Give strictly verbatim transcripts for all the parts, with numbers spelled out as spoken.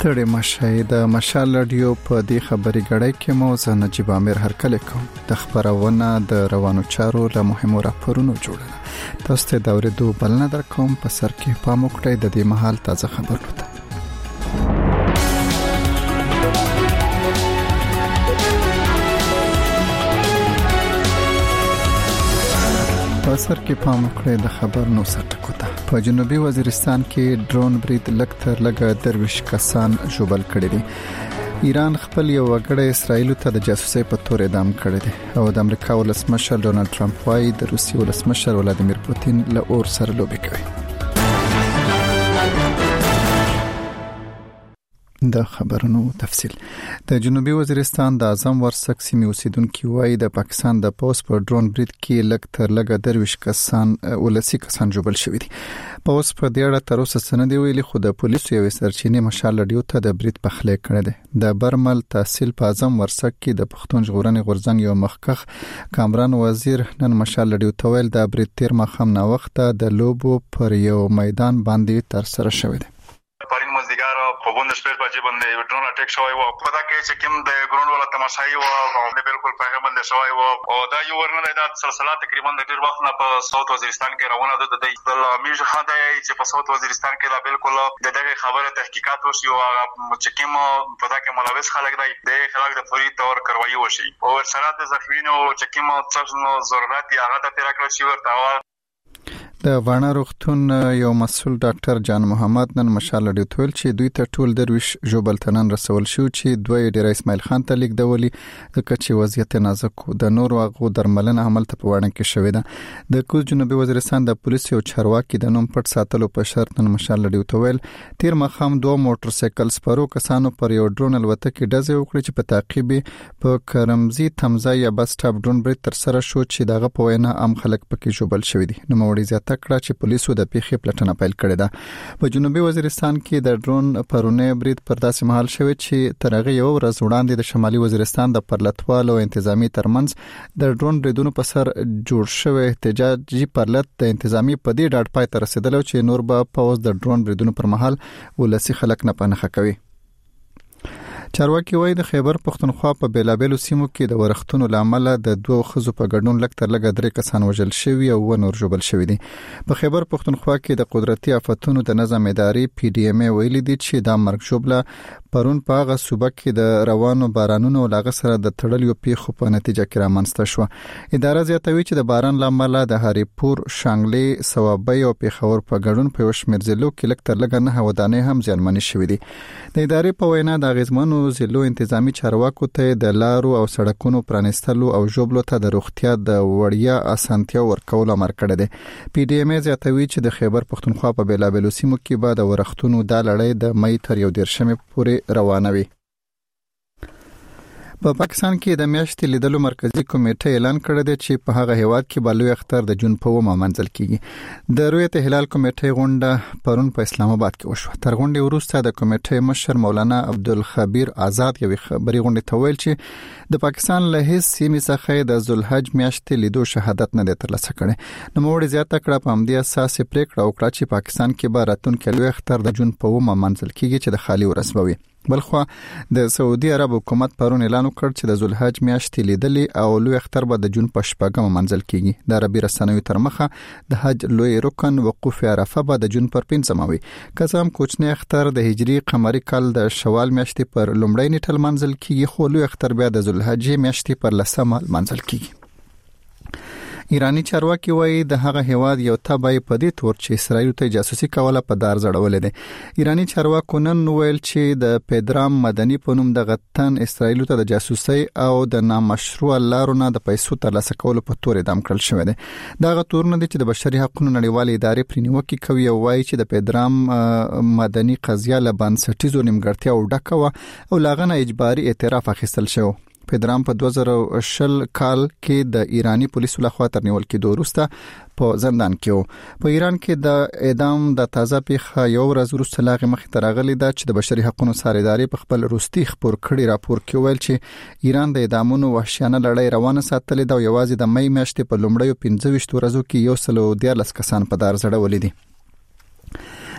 ستړي مشه د مشال رادیو په دې خبري غړې کې مو زه نجيب امیر هرکله کوم د خبرونه د روانو چارو له مهمو راپورونو جوړه تاسو ته دا ورېدو بلنه در کوم په سر کې پام وکړئ د دې محل تازه خبرونه ته په سر کې پام وکړئ د خبر نو سرټکو ته په جنوبي وزیرستان کې ډرون برید لکتر لګه درویش کسان ژوبل کړي دي ایران خپل یو وګړی اسرائیل ته د جاسوسي په تور اعدام کړی دی او د امریکا ولسمشر ډونالد ټرمپ وايي د روسي ولسمشر ولادیمیر پوتین له اور سره لوبي کوي. د خبرونو تفصيل د جنوبي وزیرستان د اعظم ورسک سیمې اوسیدونکو وايي د پاکستان د پوس پر ډرون برید کې لکتر لګه درویش کسان ولسی کسان جوړل شوی دي. پوس په دې اړه تر اوسه سند ویلي خو د پولیسو یو سرچینې مشال رادیو ته د برید په خله کړی دی. د برمل تحصیل په اعظم ورسک کې د پښتون ژغورنې غورځنګ یو مخکخ کامران وزیر نن مشال رادیو ته ویل د برید تیر مخم نه وخت د لوبو پر یو میدان باندې تر سره شوی دی. پرین مزدګار په بوند شپږ بجې باندې ډرون اٹیک شوی و په دا کې چې کوم د ګراوند ولا تماشای و او د بالکل په هغه باندې شوی و او دا یو ورنه د سلسله تقریبا د ډیر وخت نه په ساوث وزیرستان کې روانه ده د میج خدای چې په ساوث وزیرستان کې لا بالکل د دغه خبره تحقیقات وشي او چې کوم په دا کې ملوث خلک دی د خلک د فوري تور کاروایی وشي او سره د زخمینو چې کوم څه ضرورت هغه ته ترکړل شي ورته د وانا روغتون یو مسول ډاکټر جان محمد نن مشال رادیو ته ویل چې دوی ته ټول درویش ژوبل تنن رسول شو چې دوی ډیر اسماعیل خان ته لیک دولي ځکه چې وضعیت نازک د نور واغو درملنه عمل ته په وړاندې کې شوې ده. د کوز جنوبي وزیرستان د پولیسو یو چارواکي د نوم پټ ساتلو په شرط نن مشال رادیو ته ویل تیر مخام دوه موټر سایکل سپارو کسانو پر یو ډرون الوتکه کې ډزې وکړي چې په تعقیب په کرمزي تمزا یا بس سټاپ ډرون برید تر سره شو چې دغه په وینا عام خلک پکې ژوبل شوی دي. نو موړي زیاته کړه چې پولیسو د پیښې پلټنه پیل کړې ده. په جنوبي وزیرستان کې د ډرون پرونه برید پر داسې مهال شوی چې ترغه یو ورځ وړاندې د شمالي وزیرستان د پرلتوالو انتظامی ترمنځ د ډرون بریدونو په سر جوړ شوی احتجاجي پرلت د انتظامی په دې ډاډ پای ته رسیدل چې نور به پوز د ډرون بریدونو پر مهال ولسی خلک نه پنهخه کوي. چارواکي وایي د خیبر پختونخوا په بیلابېلو سیمو کې د ورښتونو لامل د دوه خزو په ګډون لکتر لګ درې کسان وژل شوي او و نور ژوبل شوي دي. په خیبر پختونخوا کې د قدرتي آفتونو د نظم ادارې پی ډی ایم ای ویلي دي چې دا مرګ ژوبله پرون په هغه صوبه کې د روانو بارانونو لاغه سره د تړلیو پیښو په نتیجه کې رامنځته شو. اداره زیاتوي چې د باران لامل د هریپور، شانګلې، سوابي او پیښور په ګډون په وشمیر ضلعو کې لکتر لګ نه ودانې هم ځانمنې شوې دي. د ادارې په وینا د غزمنو ضلعو انتظامی چارواکو ته د لارو او سړکونو پرانستلو او جوبلو ته د روغتیا د وړیا اسانتیا ورکول امر کړی دی. پی ډی ایم ای زیاتوي چې د خیبر پختونخوا په بیلابېلو سیمو کې به د ورښتونو د لړۍ د مې تر یو دیرشمې پورې روانه وي. په پاکستان کې د میاشتې لیدلو مرکزی کمیټه اعلان کړی دی چې په هغه هیواد کې بلوي اختر د جون په ومه منځل کیږي. د رؤیت هلال کمیټې غونډه پرون په اسلام آباد کې وشوه. تر غونډې وروسته د کمیټې مشر مولانا عبدالخبیر آزاد یو خبري غونډه ته ویل چې د پاکستان له هیڅ سیمې څخه د ذوالحج میاشتې لیدو شهادت نه دی ترلاسه کړی. نو موږ زیاته کړه په همدې اساس پریکړه وکړه چې پاکستان کې به راتلونکي لوی اختر د جون په ومه منځل کیږي چې د خالي ورځ به وي. بلخو د سعودي عرب حکومت پرون اعلان وکړ چې د ذوالحج میاشتې لیدلې او لوی اختر به د جون په شپږمه منځل کیږي. د عربي رسنیو تر مخه د حج لوی رکن وقوف عرفه به د جون پر پنځمه وي. کزام کوچنی اختر د هجری قمری کال د شوال میاشتې پر لومړۍ نیټه منځل کیږي خو لوی اختر بیا د ذوالحج میاشتې پر لسمه منځل کیږي. ایرانی چارواکي وایي د هغه هواد یو تابع په دې تور چې اسرائیل ته جاسوسي کوله په دار زړولې ده. ایرانی چارواکو نن ویل چې د پیدرام مدني په نوم د غتن اسرائیل ته د جاسوسي او د نامشروع لارو نه د پیسو ترلاسه کولو په تور اعدام کړل شوی دی. دا غتور نه دي چې د بشري حقوقو نړیوالې ادارې پرنیوکي کوي او وایي چې د پیدرام مدني قضیه له بنسټیزو نیمګړتیا او ډکه او لاغنه اجباري اعتراف اخیستل شو. پیدرام په دوه زره شل کال کې د ایرانی پولیسو لخوا تر نیول کېدو وروسته په زندان کې و. په ایران کې د اعدام د تازه پیښه یو ورځ وروسته لاغې مخې ته راغلې ده چې د بشري حقوقو څار ادارې په خپل وروستي خبر کړي راپور کې ویل چې ایران د اعدامونو وحشیانه لړۍ روانه ساتلې ده او یوازې د مې میاشتې په لومړیو پنځه ویشت ورځو کې یو سل او دیارلس کسان په دار زړولې دي.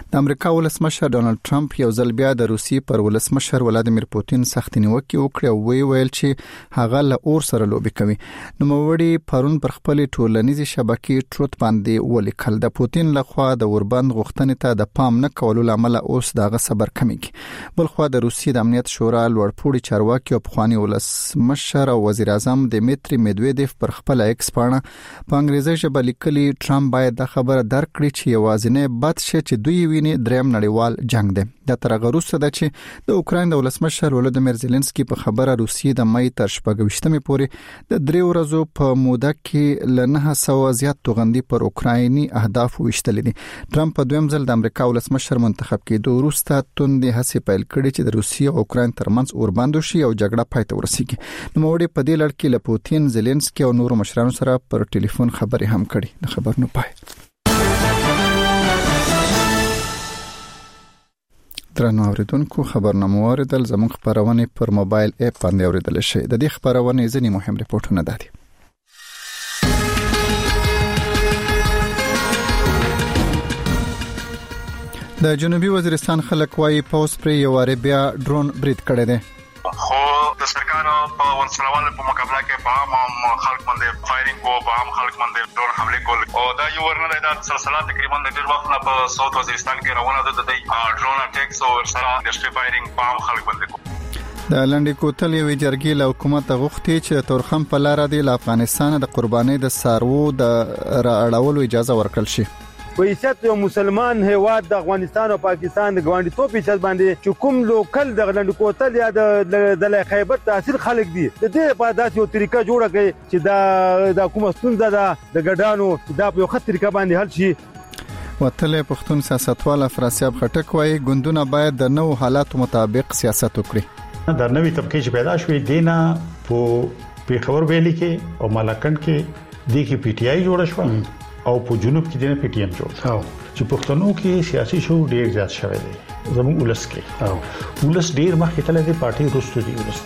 د امریکا ولسمشر ډونالد ټرمپ یو ځل بیا د روسي پر ولسمشر ولادیمیر پوتین سخت نیوکه وکړه او وی ویل چې هغه له اور سره لوبي کوي. نو موړي پرون پر خپل ټولنیزي شبکې ټروت باندې ولیکل د پوتین لخوا د اوربند غوښتنې ته د پام نه کولو لامل اوس دغه صبر کمیږي. بلخو د روسي د امنیت شورا لوړپوړي چارواکي او پخوانی ولسمشر او وزیر اعظم دیمیتری میدویدیف پر خپل ایکس پاڼه په انګریزي ژبه لیکلي ټرمپ باید د خبره درک کړي چې یوازینی بد شي چې دوی ویني دریم نړیوال جنگ دی. د ترغه روسه ده چې د اوکراین د ولسمشر ولودیمیر زيلنسکي په خبره روسیې د مې تر شپږویشتمې پورې د درې ورځو په موده کې ل نه سوه زیات توغندي پر اوکرایني اهداف وشتل دي. ټرمپ په دویم ځل د امریکا ولسمشر منتخب کېدو وروسته توندې هڅې پیل کړې چې د روسیې او اوکراین ترمنځ اوربند شي او جګړه پای ته ورسیږي. نو موړي په دې لړ کې له پوتین زيلنسکي او نورو مشرانو سره پر ټلیفون خبرې هم کړې. د خبر نو پای درنو اوریدونکو خبرنامه واردل زموږ خبرونه پر موبایل اپ باندې اوریدل شي. د دې خبرونه ځینې مهم ریپورتونه دي. د جنوبي وزیرستان خلک وايي پوس پر یو عربیا ډرون برید کړی دی. خو د سرکار په ونسلوال په مقابله کې په عام خلک باندې فایرینګ او په عام خلک باندې ډرون حمله کول او دا یو ورنه د سلسله تقریبا د ډیر وخت نه په ساوث وزیرستان کې روانه ده. د ډرون اټیکس او سره د سټری فایرینګ په عام خلک باندې کو د لنډي کوتل یو جرګې له حکومت غوښتي چې تورخم په لار دی له افغانستان د قربانۍ د سارو د راړولو اجازه ورکړل شي. ویست یو مسلمان هیواد د افغانستان او پاکستان د ګوانډي توپی چل باندې چې کوم لوکل د لنډ کوتل یا د د خیبر تحصیل خلک دي د دې په داسې یو طریقه جوړه کړي چې دا د حکومت ستونزه ده د ګډانو دا په یو خط طریقه باندې حل شي. وتلې پښتون سیاستوال افراسیاب خټک وايي ګوندونه باید د نوو حالاتو مطابق سیاست وکړي. د نوې طبقه چې پیدا شوې دینه په پیښور ویلي کې او ملکند کې د کی پی ټی آی جوړ شو او په جنوب کې د پی ټی ایم جوړ شو چې پښتنو کې سیاسي شو ډیر زیات شوی دی. زموږ ولس کې او ولس ډیر مخکې تللی دی پارټي روستو دی ولس.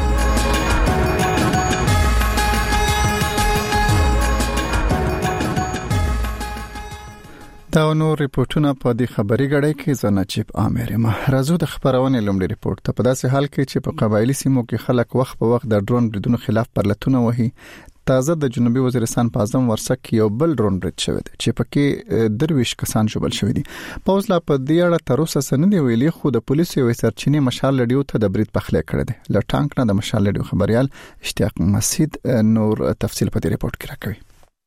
دا نور ریپورتونه په دې خبري غړې کې زناچیب امیر ما راځو د خبرونه لومړی ریپورت ته. په داسې حال کې چې په قبایلی سیمو کې خلک وخت په وخت د ډرون بریدونو خلاف پرلتونه وهي. تازه د جنوبي وزیرستان په اعظم ورسک یو بل ډرون برید شوی دی چې پکې درویش کسان شوبل شوی دي. پوز لا په دې اړه تر اوسه سند ویلي خو د پولیسو یو سرچینی مشال لډیو ته د برید پخلې کړی دی. ل ټانک نه د مشال لډیو خبريال اشتیاق مسعود نور تفصیل په دې ریپورت کې راکوي.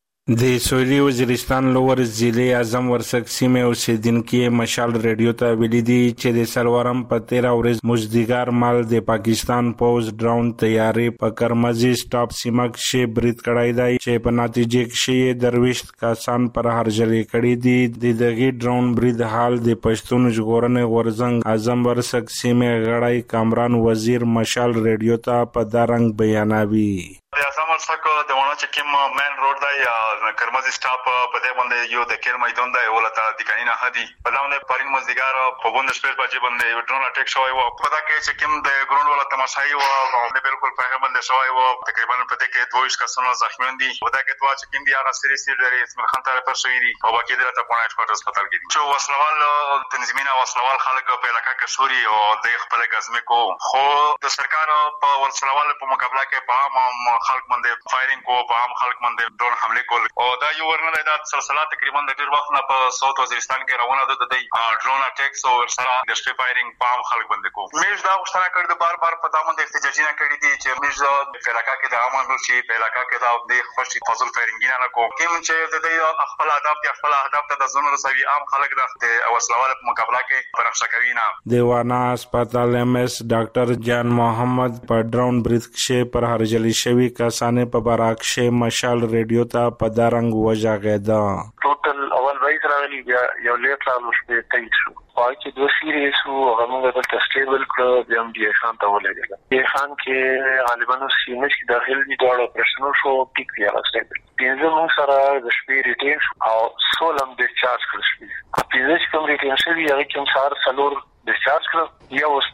د سویلي وزیرستان لوور ضلع اعظم ورسک سیمه اوسیدونکو مشال ریډیو ته ویلي دي چې د سلورم په تیرا ورځ مزدګار مال د پاکستان پوز ډرون تیارې په کرمزي سټاپ سیمه کې برید کړای دی چې په نتیجه کې درويش کسان پر هرجلې کړي دي. د دغه ډرون برید حال د پښتون ژغورنې ورزنګ اعظم ورسک سیمه غړای کامران وزیر مشال ریډیو ته په دارنګ بیانوي. د اعظم ورسک د ونه چې کوم مین روډ دی کرمزي سټاپ په دې باندې یو د کیر میدان دی ولته د کینه هدي په داونه پرین مزدګار په بوند سپیس باندې باندې ډرون اټیک شوی او په دا کې چې کوم د ګراوند ولا تماشای او د بالکل په هغه باندې شوی او تقریبا په دې کې دوه کسان زخمی دي. په دا کې دوه چې کوم دی هغه سری سری لري اسمه خان طرف پر شوی دي او باقي د ته پونه هسپتال هسپتال کې دي چې وسلوال تنظیمونه وسلوال خلک په علاقې کې شوري او د خپل غزمه کو خو د سرکار په وسلوال په مقابله کې په عام خلک باندې فایرینګ کو په عام خلک باندې ډرون حمله کول او دا یو ورنه د سلسله تقریبا د ډیر وخت نه په ساوث وزیرستان کې روانه ده. د ډرون اټیکس او سره د سټری فایرینګ په عام خلک باندې کو میش دا غوښتنه کړې د بار بار په دامن د احتجاجونه کړې دي چې میش د علاقې کې د عامه ملشي په علاقې کې د خوشي فضل فایرینګ نه کو کوم چې د دې خپل اهداف د خپل اهداف ته د زونو رسوي عام خلک د وسلوال په مقابله کې پرخښه کوي نه. دیوانا هسپتال ایم اس ډاکټر جان محمد په ډرون برید کې پر هرجلی شوی کسانه په براکشه مشال ریډیو ته په دارنګ وژاغیدا. ټوټل اول وایي راغلی بیا یو لیټ راغلو شپې تایید شو پای کې دوه سیریز او هغه د تسټیبل کړو بیا هم دی خان ته ولګل. دی خان کې غالبا سینې کې داخل دي ډول اپریشن شو ټیک دی راځي. پینځه مو سره د شپې ریټین او سولم ډیسچارج کړل شو. پینځه کوم ریټین شوی هغه کوم سار سلور ډیسچارج کړو یا اوس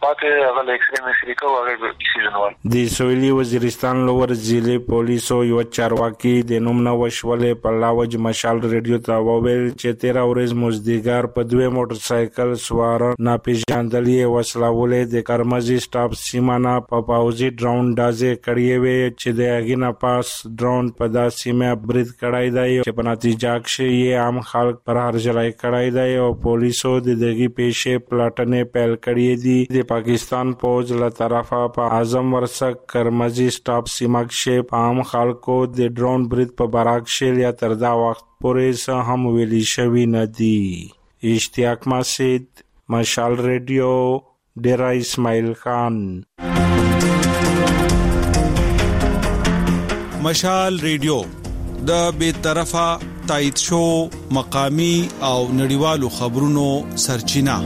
پاتې هغه ایکس رې مې سری کو هغه ډیسیژن وال د سویلي وزیرستان لور ضلع پولیسو یو چارواکي د نوم نو وشولې په لاوج مشال ریډیو ته وویل چې تیرا ورځ مزدګار په دوه موټر سایکل سوار ناپېژاندلې وسلاولې د کرمزي سټاپ سیمانه په پاوزي ډراون دازې کړې وې چې د اګینا پاس ډراون په داسې مې برید کړای دی چې په نتیجه کې یې عام خلک پر هرجلای کړای دی او پولیسو د دغه پیښې پلاټنې پیل کړې دي د پاکستان پوز له طرفه په اعظم ورسک کرمزي سټاپ سیمه کې په عام خلکو د ډراون برید په براکشل یا تر دا وخت پورې هم ویلي شوی نه دی. اشتیاق مسجد، مشال ریډیو، ډیرا اسماعیل خان. مشال ریډیو د بے طرفه تایید شو مقامی او نړیوالو خبرونو سرچینه.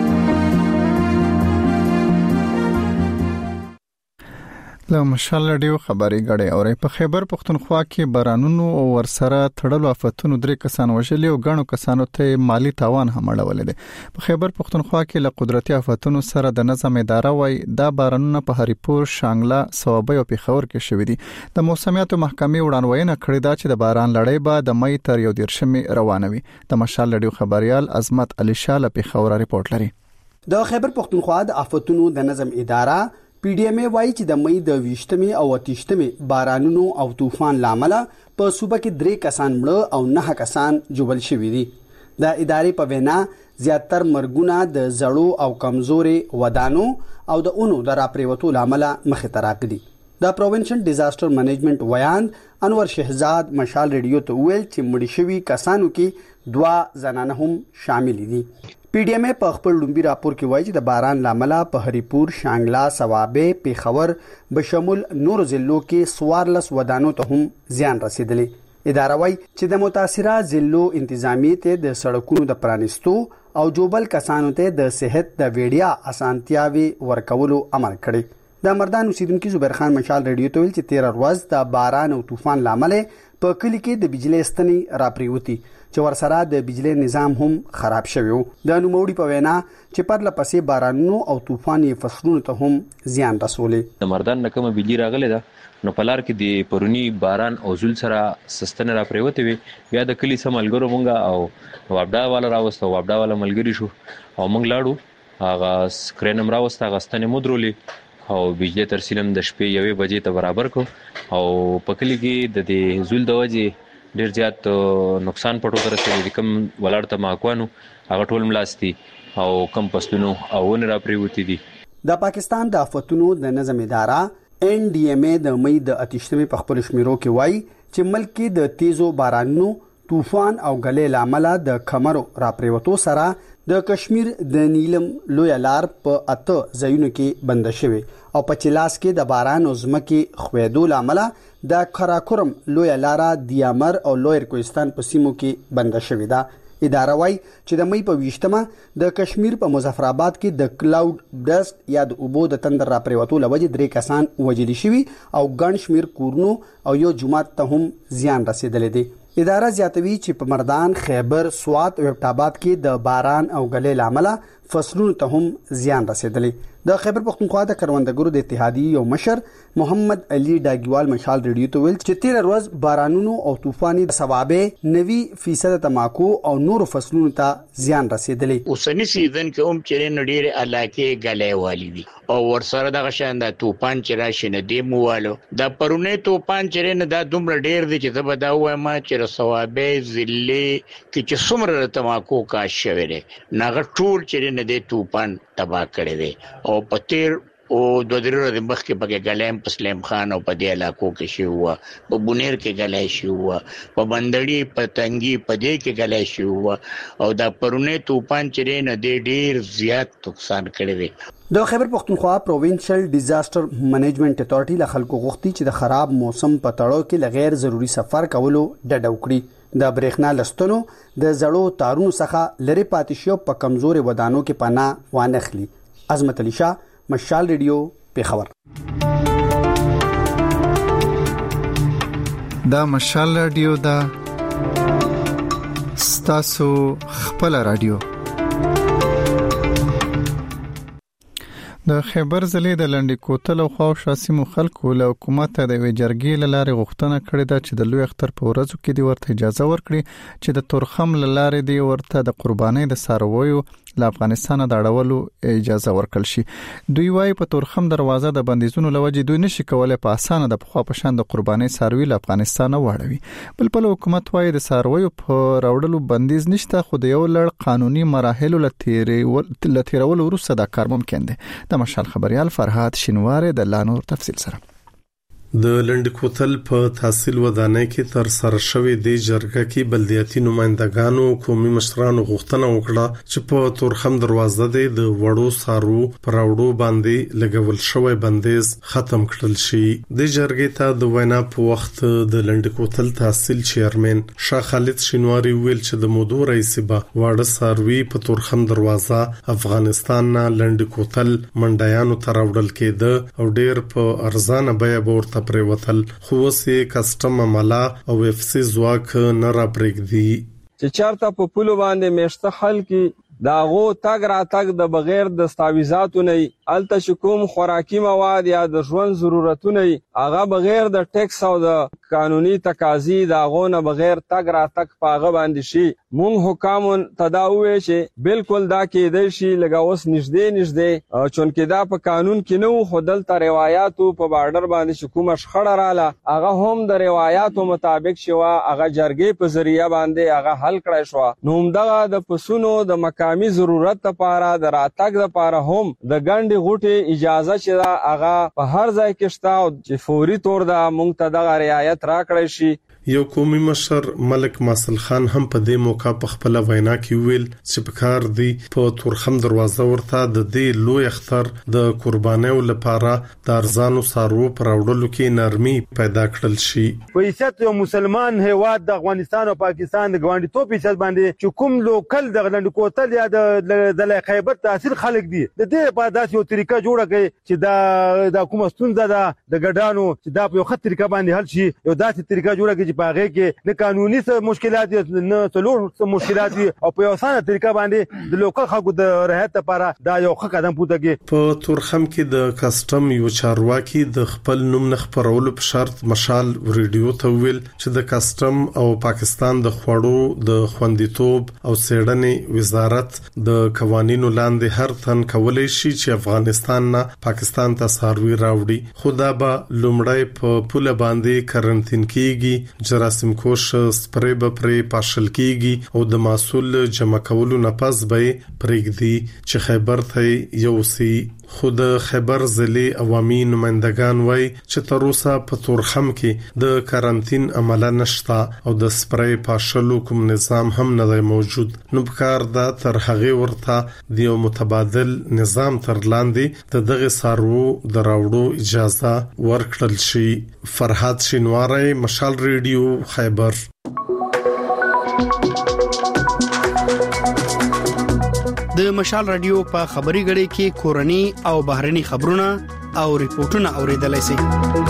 له مشال ریډیو خبري غړې اورې په خیبر پختونخوا کې بارانونو او ورسره تړلو آفتونو درې کسان وژلي او غنو کسانو ته مالی تاوان هم اړولې دي. په خیبر پختونخوا کې له قدرتي آفتونو سره د نظم اداره وای دا بارانونه په هریپور، شانګله، صوابۍ او پیښور کې شوې دي. د موسمیاتو محکمې وړاندوینه کړې ده چې د باران لړۍ به د مې تر یو دیرشمې روانوي. د مشال ریډیو خبريال عظمت علي شاه له پیښور رپورټ لري. د خیبر پختونخوا د آفتونو د نظم اداره پی ډی ایم ای وایي چې د مې د ویشتمې او اتیشتمې بارانونو او طوفان لامل په صوبه کې درې کسان مړه او نه کسان جوړل شوي دي. د ادارې په وینا زیاتره مرګونه د زړو او کمزوري ودانو او د اونو د راپریوتو لامل مخې ته راغلي. د پروینشل ډیزاستر منیجمنت ویاند انور شهزاد مشال ریډیو ته ویل چې مړي شوي کسانو کې دوا زنانه هم شامل دي. پی ډی ایم ای په خپل لومبي راپور کې وایي چې د باران لامل په هریپور، شانګلا، صوابۍ، پیښور بشمول نور ضلعو کې سوارلس ودانو ته هم زیان رسیدلی. اداره وایي چې د متاثره ضلعو انتظامی ته د سړکونو د پرانستو او جوبل کسانو ته د صحت د ویډیا اسانتیاوي ورکولو امر کړی. د مردان اوسیدونکو زبیر خان مشال ریډیو ته ویل چې تیر ورځ د باران او طوفان لامل په کلی کې د بجلی ستنې راپریوتی چې ورسره د بجلی نظام هم خراب شوی و. د نوموړي په وینا چې پر لپسې بارانونو او طوفاني فصلونو ته هم زیان رسولې. د مردان نکمه بجلی راغله ده نو پلار کې د پرونی باران او زول سره سستنه را پریوته وي. بیا د کلی سملګرو مونږه او وابډا والا راوسته وابډا والا ملګری شو او مونږ لاړو هغه سکرینم راوسته غستنه مودرولې او بجلی ترسیلم د شپې یوې بجې ته برابر کو او په کلی کې د دې زول د وجې ډیر زیات نقصان پټو تر رسېږي. کم ولاړ ته ماکوانو هغه ټول ملاستی او کم پستونو او ون را پریوتی دي. د پاکستان د آفتونو د نظم اداره ان ډي ام ای د مې د اتیشتمې په خپل شمیرو کې وایي چې ملک کې د تیزو بارانونو، طوفان او غلې لامل د کمرو را پریوتو سره د کشمیر د نیلم لوی لار په اته ځایونو کې بند شوی او په چلاس کې د باران او ځمکې خویدو لامل د کراکورم لوی لار دیامر او لویر کوهستان په سیمو کې بند شوی ده. اداره وايي چې د مې په ویشتمه د کشمیر په مظفر آباد کې د کلاود برست یا د اوبو د تندر را پریوتو لوجه درې کسان وژل شوي او ګڼ شمیر کورونو او یو جومات ته هم زیان رسیدلی دی. اداره زیاتوي چې په مردان، خیبر، سوات او ابټاباد کې د باران او غلې لامل فصلونو ته هم زیان رسیدلی. د خیبر پختونخوا د کروندګرو د اتحادیې یو مشر محمد علي ډاګیوال مشال ریډیو ته ویل چې تیر ورځ بارانونو او طوفاني ثوابه نوي فیصد تماکو او نور فصلونو ته زیان رسیدلی. اوسنی سیزن کې هم چیرې نډیر علاقې غلې والی دي او ورسره د غشان د طوفان چې راشي نه دی موالو د پرونی طوفان چیرې نه د دومره ډیر دي چې زه دا وایم چې ثوابه ضلع کې چې څومره تماکو کاش شوی دی نغه ټول چیرې نه دی طوفان تباہ کړی دی او په تیر او د درو د مخ کې پکې غلیم په سلیم خان او په دې علاقو کې شي هوا په بونیر کې غلای شي هوا په بندړي په تنګي په دې کې غلای شي هوا او دا پرونه طوفان چرې نه دی ډیر زیات نقصان کړی دی. د خیبر پختونخوا پروینشل ډیزاستر منیجمنت اتھارټي له خلکو غوښتي چې د خراب موسم په تړاو کې لغیر ضروری سفر کولو ډډه وکړي. د برېښنا لستونو د زړو تارونو څخه لری پاتې شو په کمزوري ودانو کې پناه وانخلي. عظمت علي شاه، مشال ریډیو، پیښور. دا مشال ریډیو دا ستاسو خپل ریډیو. د خیبر ضلع د لنډی کوتل او خواوشا سیمو خلکو له حکومت د وی جرګې لاره غوښتنه کړې ده چې د لوی اختر په ورځو کې دی ورته اجازه ورکړي چې د تورخم لاره دی ورته د قربانۍ د سارویو له افغانستان د اړولو اجازه ورکړل شي. دوی وايي په تورخم دروازه د بندیزونو لوجې دوی نشي کولای په اسانه د پخوا په شان د قربانۍ ساروی له افغانستان واړوي. بل په حکومت وايي د سارویو په راوړلو بندیز نشته، خو د یو لړ قانوني مراحل له تیرولو وروسته دا کار ممکن دی. د مشال خبريال فرهاد شینواره د لانور تفصیل سره. د لنډ کوتل په تحصیل ودانۍ کې تر سره شوې د جرګه کې بلدیاتي نمائندګانو قومي مشرانو غوښتنه وکړه چې په تورخم دروازه د وړو سارو پراوړو باندې لګول شوی بندیز ختم کړل شي. د جرګې ته د وینا په وخت د لنډ کوتل تحصیل چیرمن شاه خالد شینواری ویل چې د مودو رئیس به واړه ساروي په تورخم دروازه افغانستان نه لنډ کوتل منډیانو ته راوړل کېده او ډېر په ارزانه بیه ورته پریوتل، خو سه کسٹم عمله او اف سی زواک نه را پرېږدي چې چارته په پولو باندې مشته خل کې داغو تاګ را تاګ د بغیر د دستاویزاتو نه الته شکوم خوراکي مواد یا د ژوند ضرورتونه هغه بغیر د ټیکس او د قانوني تقاضي داغو نه بغیر تاګ را تاګ پاغه باندې شي. مونږ حکام تداوی چې بالکل دا کې د شي لګاوس نږدې نږدې چونکې دا په قانون کې نو خودل تر روایتو په بارډر باندې شکوم شخړه رااله هغه هم د روایتو مطابق شوا هغه جرګې په ذریعہ باندې هغه حل کړای شو. نو دغه د پسونو د مقامی ضرورت لپاره د راتګ لپاره هم د ګڼډي غوټي اجازه چې هغه په هر ځای کې شته او چې فوري تور د مونږ ته د رعایت راکړی شي. یو قومي مشر ملک ماسل خان هم په دې موقع په خپل وینا کې ویل چې په کار دی په تورخم دروازه ورته د دې لوی اختر د قربانیو لپاره د ارزانو سارو پر راوړلو کې نرمي پیدا کړل شي. په حیثیت یو مسلمان هیواد د افغانستان او پاکستان د ګوانډي توپ حیثیت باندې چې کوم لوکل د لنډ کوتل یا د د خیبر تحصیل خلک دي د دې په داسې یو طریقه جوړه کړي چې دا د کومه ستونزه ده د ګډانو چې دا په یو خط طریقه باندې حل شي. یو داسې طریقه جوړه کړي چې په هغه کې نه قانوني څه مشکلات نه څلور څه مشکلات او په اسانه طریقه باندې د لوکل خلکو د رعایت لپاره دا یو ښه قدم پورته کړي. په تورخم کې د کسٹم یو چارواکي د خپل نوم نه خبرولو په شرط مشال ریډیو ته ویل چې د کسٹم او پاکستان د خوړو د خوندیتوب او څېړنې وزارت د قوانینو لاندې هر تن کولای شي چې افغانستان نه پاکستان ته ساروي راوړي، خو دا به لومړی په پوله باندې کرنټین کیږي، جراثیم کوش سپری به پرې پاشل کیږي او د محصول جمع کولو نه پس به پرېږدي چې خیبر ته یو سی. خود خیبر ضلع عوامي نمائندگان وای چې تر اوسه په تورخم کې د کارانتین عمله نشته او د سپری پاشلو کوم نظام هم نه دی موجود. نو بکار دا تر هغه ورته د یو متبادل نظام تر لاندې د دغه سارو د راوړو اجازه ورکړل شي. فرهاد شینواری، مشال ریډیو، خیبر. د مشال رادیو په خبري غړي کې کورني او بهرني خبرونه او ریپورتونه اوریدلای شئ.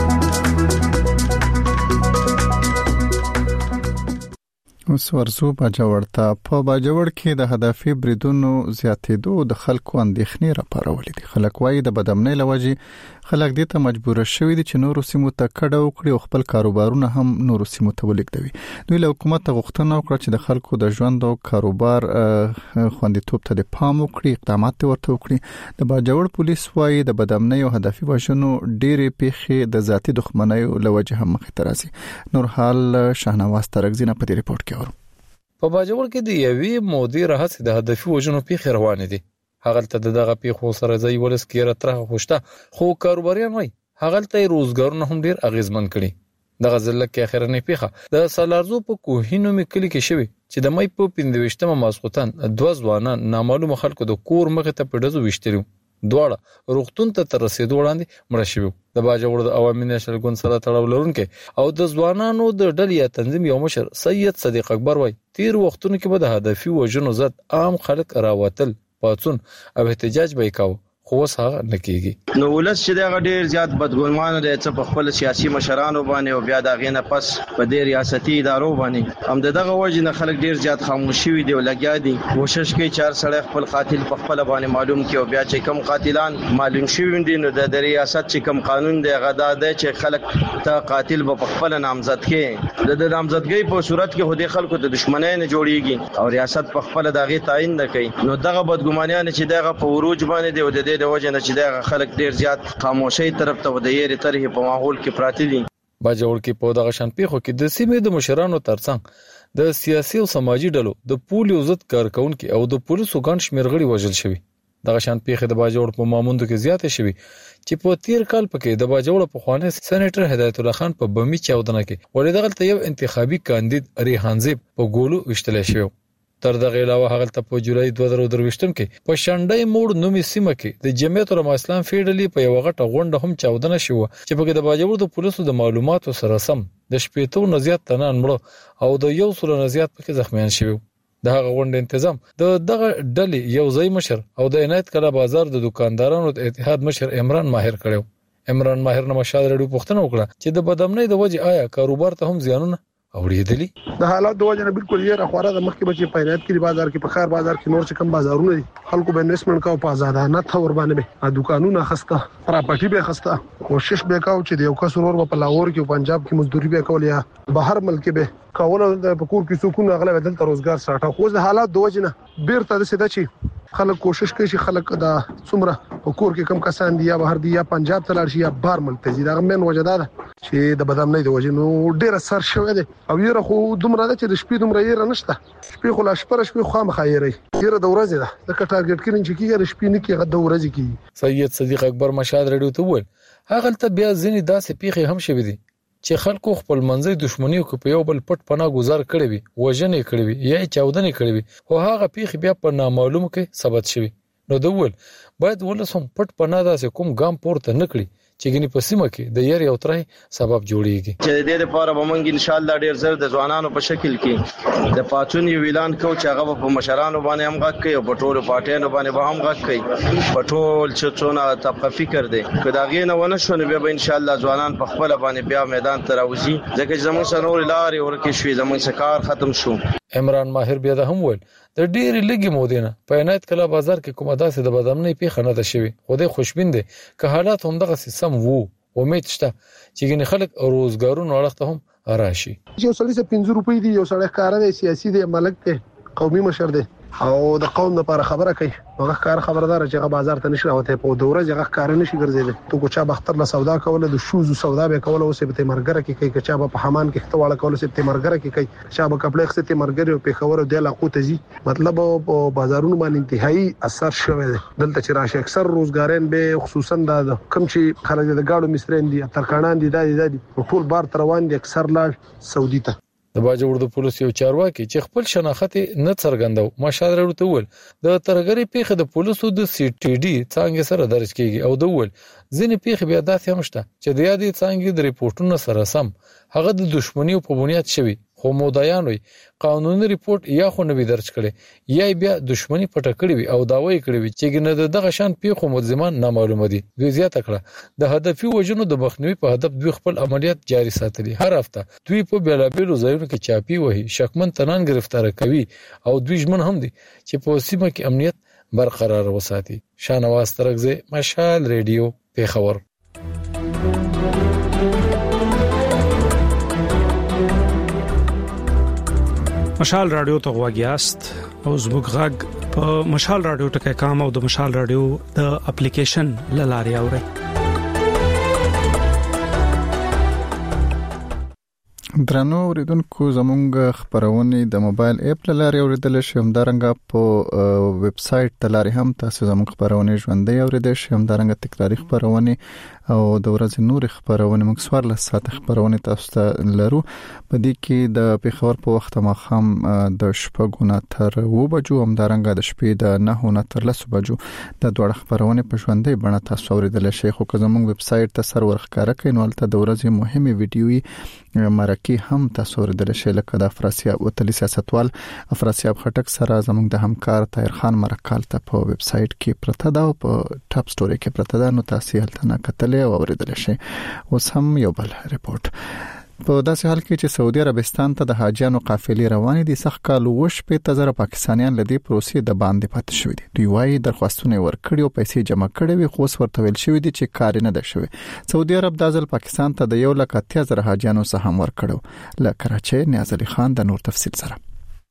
اوس ورزو باجوړ ته په باجوړ کې د هدفي بریدونو زیاتېدو د خلکو اندېښنې راپارولې دي. خلک وايي د بدامنۍ لوجې خلک دې ته مجبور شوي دي چې نورو سیمو ته کډه وکړي او خپل کاروبارونه هم نورو سیمو ته ولګوي. دوی له حکومت غوښتنه وکړه چې د خلکو د ژوند او کاروبار خوندیتوب ته پام وکړي، اقدامات ورته وکړي. د باجوړ پولیس وايي د بدامنۍ او هدفي وژنو ډېرې پیښې د ذاتي دښمنۍ لوجې هم مخې ته راځي. نور حال شاهنواز ترکزینه په دې ریپورت کې اورو. په باجوړ کې د یوې مودې راهڅ د هدفي وژنو پیښې روانې دي. هغه ته دغه پیښو سره ځای ولس کې راتره خوشته، خو کاروباریان وایي هغه ته روزګارونه هم ډیر اغیزمن کړي. دغه ځل کې اخرنې پیښه د سالارزو په کوهینو می کلی کې شوی چې د مې په پنځويشتمه ماسخوتن دوه ځوانان نامعلومه خلکو د کور مخه ته پډزو وشتري دواړه روغتون ته تر رسیدو وړاندې مړ شوی. د باجوړ د عوامي نشل ګوند سره تړاو لرونکي او د ځوانانو د ډلې تنظیم یو مشر سید صدیق اکبر وایي تیر وختونو کې به د هدفي وژنو ضد عام خلک راوتل، پاتون او احتجاج به وکاو، خو هغه نکېږي. نو ولس چې دا ډېر زیات بدګمان دي چې په خپل سیاسي مشرانو باندې او بیا دا غینه پس په دې ریاستي ادارو باندې هم دغه وجه نه خلک ډېر زیات خاموشي وي دی او لګیا دي کوشش کوي چې هر سړی خپل قاتل په خپل باندې معلوم کړي او بیا چې کم قاتلان معلوم شوي دي نو د ریاست چې کم قانون دی هغه دا دی چې خلک ته قاتل په خپل نامزد کړي د نامزدګۍ په صورت کې هدي خلکو د دشمنۍ نه جوړيږي او ریاست په خپل دغه تعین نه کوي نو دغه بدګمانیان چې دغه په وروج باندې دی او د دې د وجه نه چې دغه خلک ډېر زیات خاموشي طرف ته ودیری طرح په ماحول کې پراته دي. باجوړ کې په دغه شان پیښو کې د سیمې د مشرانو ترڅنګ د سیاسي او سماجی ډلو د پولیو ضد کارکونکو او د پولیسو ګڼ شمېر غړي وژل شوي. دغه شان پیښې د باجوړ په ماموندو کې زیاتې شوي چې په تیر کال پکې د باجوړ په خوانه سېنیټر هدایت الله خان په بمی چاودنه کې ولې دغه یو انتخابي کاندید ریحان زیب په ګولو وشتل شوی. تر دغه علاوه هغه ته په جولای دوه زره درویشتم کې په شانډای موړ نومي سیمه کې د جمعیت العلماء اسلام فیډرالي په یو غټه غونډه هم چاودنه شو چې په کې د باجوړ د پولیسو د معلوماتو سره سم د شپېتو نه زیات تنان مړه او د یو سل نه زیات پکې زخمیان شوی. د هغه غونډې تنظیم د دغه ډلې یو ځای مشر او د عنایت کلا بازار د دکاندارانو د اتحاد مشر عمران ماهر کړو. عمران ماهر نه مشال رډو پښتنه وکړه چې د بدامنۍ د وجه آیا کاروبار ته هم زیانونه اوریدلی د حالات د وجه نه بالکل یې راخوره د مخکې بچي پیرات کې بازار کې په خار بازار کې نور څه کم بازارونه دي خلکو به انویسټمنت کاو په آزادانه تور باندې به دکانونه خسته پراپرټي به خسته کوشش به کاو چې د یو کس نور په لاهور کې او پنجاب کې مزدوري به کول یا بهر ملک به کاول د پکور کې سکون اغله بدل تر روزګار ساټه خو د حالات د وجه نه بیرته د سده چی خلک کوشش کوي چې خلک دا څومره پکور کې کم کسان دي یا بهر دي یا پنجاب ته لاړ شي یا بهر ملک ته ځي دا من وجه ده چې د بدامنۍ د وجه نو ډیر اثر شوی دی او یره خو دومره ده چې د شپې دومره یې نشته شپې خو لا شپه شپې خو مخایري یره د ورځې ده د ټارګټ کړي چې کیږي د شپې نه کیږي د ورځې کیږي. سید صدیق اکبر مشاد رډیو ته وویل هغه ته بیا ځینې داسې پیښې هم شوي دي چې خلکو خپل منځي دښمنی کو په یو بل پټ پناه گزار کړي وي وژنې کړي وي یا چاودنې کړي وي او هغه پیښې بیا په نامعلوم کې ثبت شوي. نو دوول باید ولسم پټ پناه داسې کوم ګام پورته نکړي چې ګنې په سیمه کې د یاري او ترای سبب جوړیږي. چې د دې لپاره به موږ ان شاء الله ډیر زر د ځوانانو په شکل کې د پاتون یو اعلان کوو چې هغه په مشرانو باندې هم غږ کوي او په ټولو پارټیانو باندې به هم غږ کوي په ټول چې څونه طبقه فکر دی که دا غینه ونه شو نو به ان شاء الله ځوانان په خپل باندې بیا میدان ته راوځي ځکه چې زموږ سره نور لارې ورکه شوي زموږ کار ختم شو. عمران ماهر بیا د هم ول د ډېری لګي مودینه په عنایت کلا بازار کې کومه داسې د بدامنۍ پیښه نه ده شوی خو د خوشبین دي که حالات هم دغه سم وو امید شته چې ګنې خلک روزګارونو اړخته هم راشي. یو سړی څه پنځه روپۍ دی یو سړی کار دی سیاسي دی ملک دی قومي مشر دی او د قوم لپاره خبره کوي هغه کار خبردار چې هغه بازار ته نشي راوته په دوره هغه کار نشي ګرځیدل تو کو چا بختر له سودا کوله د شوز سودا به کوله او سپته مرګره کې کوي چا په حمان کې خته والا کوله سپته مرګره کې کوي چا په کپړې خسته مرګره په خبرو د علاقو ته زی مطلب په بازارونو باندې انتهایی اثر شوی دی دلته چې راشه اکثر روزګارین به خصوصا د کم چې خلک د گاډو مسترین دي ترکانان دي د دي ټول بار تروان دي اکثر لاړ سعودي ته. د باجوړ د پولیس یو چارواکي چې خپل شناخت نه څرګندو مشال ورته ول د ترګری پیخه د پولیسو د سی ټي ډي څنګه سره درج کیږي او د ول ځینې پیخه بیا داسې هم شته چې د یادې څنګه د ریپورتونو سره سم هغه د دښمنی په بنیاد شوی خو مودایان وي قانوني ریپورت یا خو نه درج کړي یا بیا دښمنی پټه کړي وي او داوی کړي وي چې ګنه دغه شان پیخو ملزمان نامعلوم دي. دوی زیاته کړه د هدفي وجنو د مخنیوي په هدف دوی خپل عملیات جاري ساتلي هر هفته دوی په بیلابیلو ځایونو کې چاپی وهي شکمن تنان گرفتار کوي او دوی ژمن هم دي چې په سیمه کې امنیت برقرار وساتي. شانواز ترغزه مشال ریډیو پیښور. مشال رادیو ته غواګیاست او زموږ غږ په مشال رادیو ټکي کام او د مشال رادیو د اپلیکیشن لاري اوري. درنو اوریدونکو زموږ خبرونه د موبایل اپ لاري اوریدل شي هم دارنګه په ویب سټ لاري هم تاسو زموږ خبرونه ژوندۍ اوریدل شي هم دارنګه تکراری خبرونه او د ورځې نور خبرونه موږ سوار له ساعت خبرونه تاسو ته لرو په دې کې د پیښور په وخت ماخام د شپږ نه تر و بجو همدارنګه د شپې د نه نه تر لس بجو د دوه خبرونه په ژوندۍ بڼه تاسو اوریدل شئ خو که زموږ ویب سټ ته سرور ښکارا کوي نو البته د ورځې مهمه ویډیوي مرکه هم تاسو اوریدل شئ لکه د افراسیاب او تل سیاستوال افراسیاب خټک سره زموږ د همکار طاهر خان مرکال ته په ویب سټ کې پرته دا او په ټاپ سټوري کې پرته دا نو تاسو هلته نه کتلې او اوریدل شئ اوس هم یو بل ریپورت په داسې حال کې چې سعودي عربستان ته د حاجیانو قافلې روانې دي سخت کال وش په تزر پاکستانیان لدی پروسې د باندې پاتې شوې دي دوی وايي درخواستونه ورکړي او پیسې جمع کړي وي خو ورته ویل شوې دي چې کار نه ده شوی سعودي عرب د ځل پاکستان ته د یو لک اتیا زره حاجیانو سهم ورکړو ل کراچۍ نیاز علي خان د نور تفصیل سره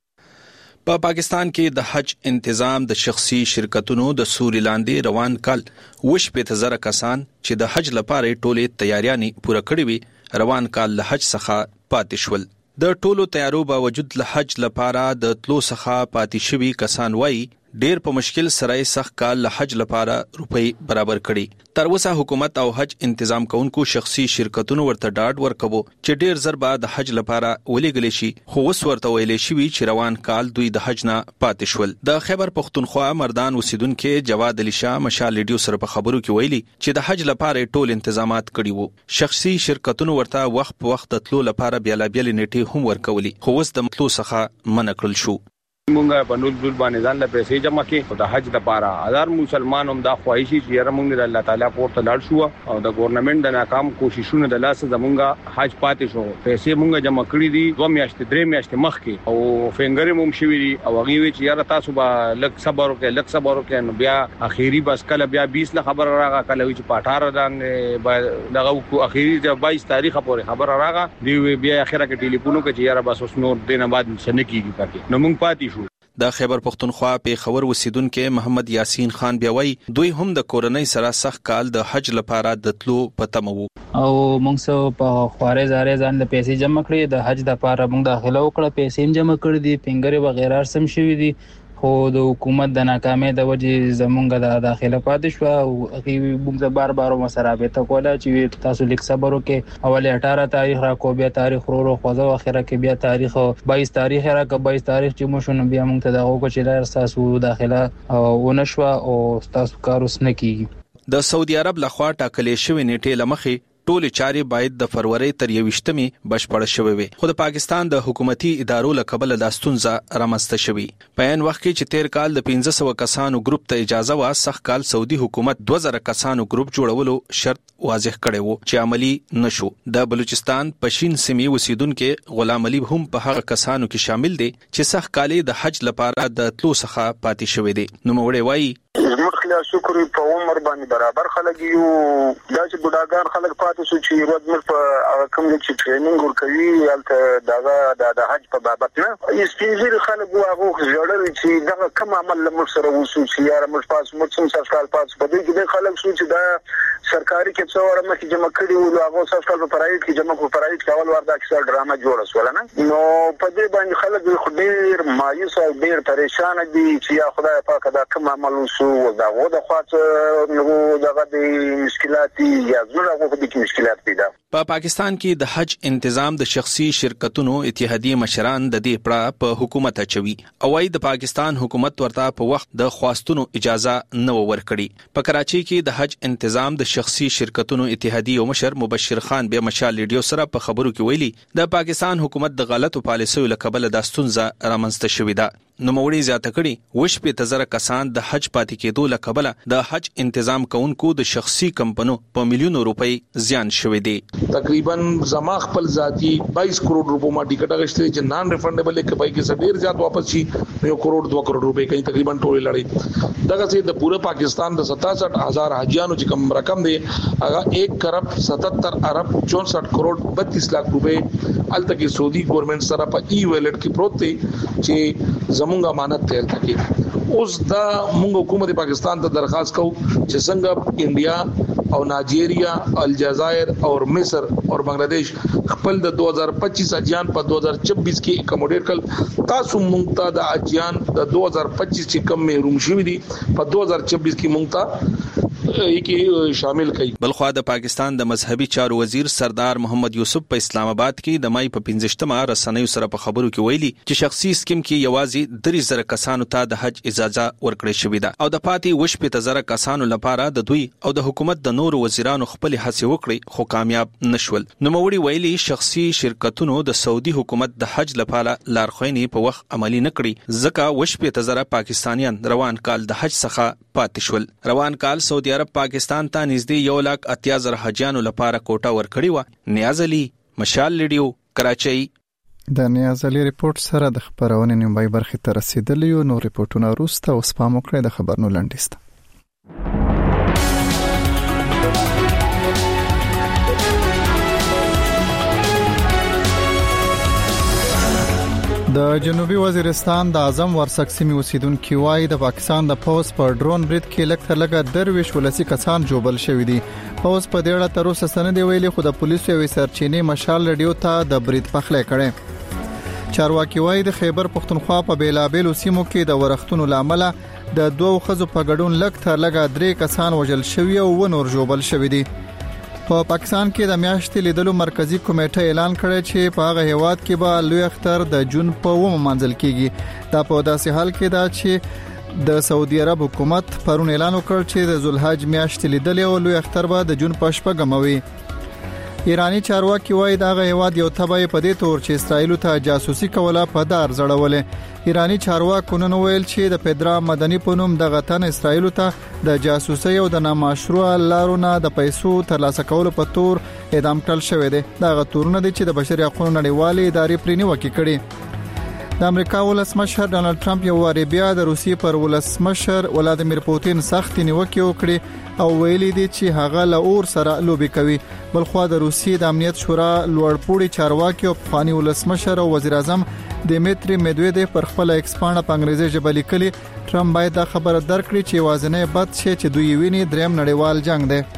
په پا پاکستان کې د حج تنظیم د شخصي شرکتونو د سوري لاندې روان کال وش په تزر کسان چې د حج لپاره ټولې تیاریانې پوره کړې وي روان کال له حج څخه پاتې شول د ټولو تیارو باوجود له حج لپاره د تلو څخه پاتې شوي کسان وایي ډیر په مشکل سره سخت کال له حج لپاره روپۍ برابر کړي تر اوسه حکومت او حج تنظیم کوونکو شخصي شرکتونو ورته ډاډ ورکوي چې ډیر زر به د حج لپاره ولېګل شي خو اوس ورته ویلې شي چې روان کال دوی د حج نه پاتې شول د خیبر پختونخوا مردان اوسیدونکو جواد علي شاه مشال ریډیو سره په خبرو کې ویلي چې د حج لپاره ټول تنظیمات کړي وو شخصي شرکتونو ورته وخت په وخت تلو لپاره بیا بیا نیټه هم ورکولي خو اوس د متلو څخه منع کړل شو مونږه په نور ځل باندې ځان له پیسې جمع کړي او د حج لپاره هزار مسلمان هم دا خواهشي چې یاره مونږ د الله تعالی کور ته لاړ شو او د ګورنمنت د ناکام کوششونو د لاس زمونږه حج پاتې شو پیسې مونږه جمع کړې دي دوه میاشتې درې میاشتې مخکې او فنګر هم شوی دي او هغه وی چې یاره تاسو به لک صبر وکړئ لک صبر وکړئ نو بیا اخیری بس کله بیا بیس له خبر راغله کله وی چې په اٹھارہ باندې دغه کو اخیری د بایس تاریخ پورې خبر راغله دی بیا اخره کې ټلیفونو کې چې یاره بس اوس نور دینه بعد څه کیږي پکې نو مونږ پاتې شو د خیبر پختونخوا په خبر وسیدونکو محمد یاسین خان بیا وای دوی هم د کورنۍ سره سخت کال د حج لپاره د تلو پته مو او موږ سو په خوارې زارې ځان د پیسې جمع کړې د حج لپاره موږ داخله وکړه پیسې جمع کړې دي فنګر وغیرہ سم شوی دي خو د حکومت د ناکامۍ د وجې زمونږ د داخله پاتې شو او هغه موږ بار بار مسرابته کوله چې تاسو لیک صبر وکړئ اول اٹھارہ تاریخ را کو بیا تاریخ ورو خوځو اخره کې بیا تاریخ بایس تاریخ را کو بایس تاریخ چې مو شنو بیا موږ ته دغه کو چې لار تاسو داخله او نشوا او تاسو کار اوس نه کیږي د سعودي عرب لخوا ټاکلې شوی نیټه لمخې ټول چاري باید د فروری تر یوشتمې بشپړ شوي وي خو د پاکستان د حکومتي ادارو لقبل د استونزه رامسته شوي په ان وخت کې چې تیر کال د پنځه سوه کسانو ګروپ ته اجازه وا سخت کال سعودي حکومت دوه زره کسانو ګروپ جوړولو شرط واضح کړی وو چې عملی نشو د بلوچستان پښین سیمې وسیدونکو غلام علي هم په هغه کسانو کې شامل دي چې سخت کالي د حج لپاره د تلو څخه پاتې شوی دي نو موږ وایي زموږ خلا شکر په عمر باندې برابر خلک یو دا چې بډاګان خلک پاتې شو چې ورځ مر په هغه کوم چې ټریننګ ورکوي البته د حج په بابت نه سپینځير خلک واغو ځړل چې دا کوم عمل لمر سره وسو چې یاره مر پاس مر څوم سرکال پاس په دې کې خلک شو چې دا سرکاري کې څو ور مخکې جمع کړي او هغه سرکال په پرایویټ کې جمع کو پرایویټ کې اول وردا کې ډرامه جوړه سول نه نو په دې باندې خلک خو ډیر مایوس او ډیر پریشان دي چې یا خدای پاک دا کوم عمل وسو دا و د خاطر نو دغه د مشکلات یا زړه غو د مشکلات پیدا په پاکستان کې د حج تنظیم د شخصي شرکتونو اتحادیه مشران د دې پړه په حکومت اچوي او وايي د پاکستان حکومت ورته په وخت د خواستونو اجازه نه ورکړي په کراچۍ کې د حج تنظیم د شخصي شرکتونو اتحادیه مشر مبشر خان به مشال ریډیو سره په خبرو کې ویلي د پاکستان حکومت د غلطو پالیسیو لکبل د استونزه رامنځته شوې ده نو موړي زیاته کړي وش په تزر کسان د حج پاتې کېدو لکبل د حج تنظیم کوونکو د شخصي کمپنو په میلیونو روپۍ زیان شوې دي تقریبا زما خپل ذاتی بایس کروڑ روپو ما ټیکټ اغشته چې نان ریفندبل کې پای کې ډیر زیات واپس شي یو کروڑ دوه کروڑ روپۍ کوي تقریبا ټول لړۍ دغه چې د پوره پاکستان د ستاسٹھ ہزار حاجیانو چې کم رقم دی هغه ایک کروڑ ستتر ارب چونسٹھ کروڑ بتیس لاکھ روپۍ الته کې سعودي ګورنمنت سره په ای ویلټ کې پروت دی چې زمونږ امانت ته تلکی اوس دا موږ حکومت پاکستان ته درخواست کوو چې څنګه انډیا او نایجیریا الجزائر او مصر او بنگلاديش خپل د دو ہزار پچیس اجیان په دو ہزار چوبیس کې اکوموډیټ کړ تاسو موږ ته د اجیان د دو ہزار پچیس چې کم محروم شوی دي په دو ہزار چوبیس کې موږ ته کې شامل کړي. بلخوا د پاکستان د مذهبي چارو وزیر سردار محمد یوسف په اسلام آباد کې د مای په پنځمه رسنیو سره په خبرو کې ویلي چې شخصي سکیم کې یوازې درې زره کسانو ته د حج اجازه ورکړې شوې ده او د پاتې وش په تزره کسانو لپاره د دوی او د حکومت د نورو وزیرانو خپل هڅې وکړي خو کامیاب نشول. نوموړي ویلي شخصي شرکتونو د سعودي حکومت د حج لپاره لارښوونې په وخت عملي نکړي ځکه وش په تزره پاکستانیان روان کال د حج څخه پاتې شول. روان کال سعودي عرب پاکستان ته نږدې یو لک اتیا زره حجانو لپاره کوټه ورکړې و. نیاز علي، مشال ریډیو، کراچۍ. د نیاز علي ریپورت سره د خبرونې نیمه برخه ته رسیدلی یو. نو ریپورتونه وروسته اوس پام وکړئ د خبرونو لنډیست. د جنوبي وزیرستان د اعظم ورسک سیمې اوسیدونکو وايي د پاکستان د پوز پر ډرون برید کې لکه لګه درویش ولسی کسان جوبل شوی دي. پوز په دې اړه تر اوسه سند دی ویلي خو د پولیسو یو سرچینې مشال رادیو ته د برید پخلې کړي. چارواکي وايي د خیبر پختونخوا په بیلابیل سیمو کې د ورښتونو لامل د دوه خزو په ګډون لک تر لګه درې کسان وژل شوی او نور جوبل شوی دي. په پاکستان کې د میاشتې لیدلو مرکزی کمیټه اعلان کړی چې په هغه هیواد کې به لوی اختر د جون په اوومه منځل کیږي. دا په داسې حال کې دا چې د سعودي عرب حکومت پرون اعلان وکړ چې د ذوالحج میاشتې لیدل او لوی اختر به د جون په شپږمه وي. ایرانی چارواکي وایي دا هغه هیواد یو تبعی په دې تور چې اسرائیل ته جاسوسي کوله په دار زړولې. ایرانی چارواکو نن ویل چې د پدرا مدني په نوم د غتن اسرائیل ته د جاسوسي او د نامشروع لارونو د پیسو ترلاسه کولو په تور اعدام کړل شوی دی. دا غتورونه دي چې د بشري حقوقو نړیوالې ادارې پرې نیوکه کړې. د امریکا ولسمشر ډانلډ ټرمپ یو واری بیا د روسیې پر ولسمشر ولادیمیر پوتین سخت نیوکه وکړه او ویلي دي چې هغه له اور سره لوبي کوي. بلخو د روسیې د امنیت شورا لوړپوړي چارواکي او فانی ولسمشر او وزیر اعظم دیمیتری میدویدیف پر خپل ایکس پاڼه په انګریزي ژبه لیکلي ټرمپ باید دا خبره درکړي چې وازنه بد شي چې دوی ویني دریم نړیوال جنگ دی.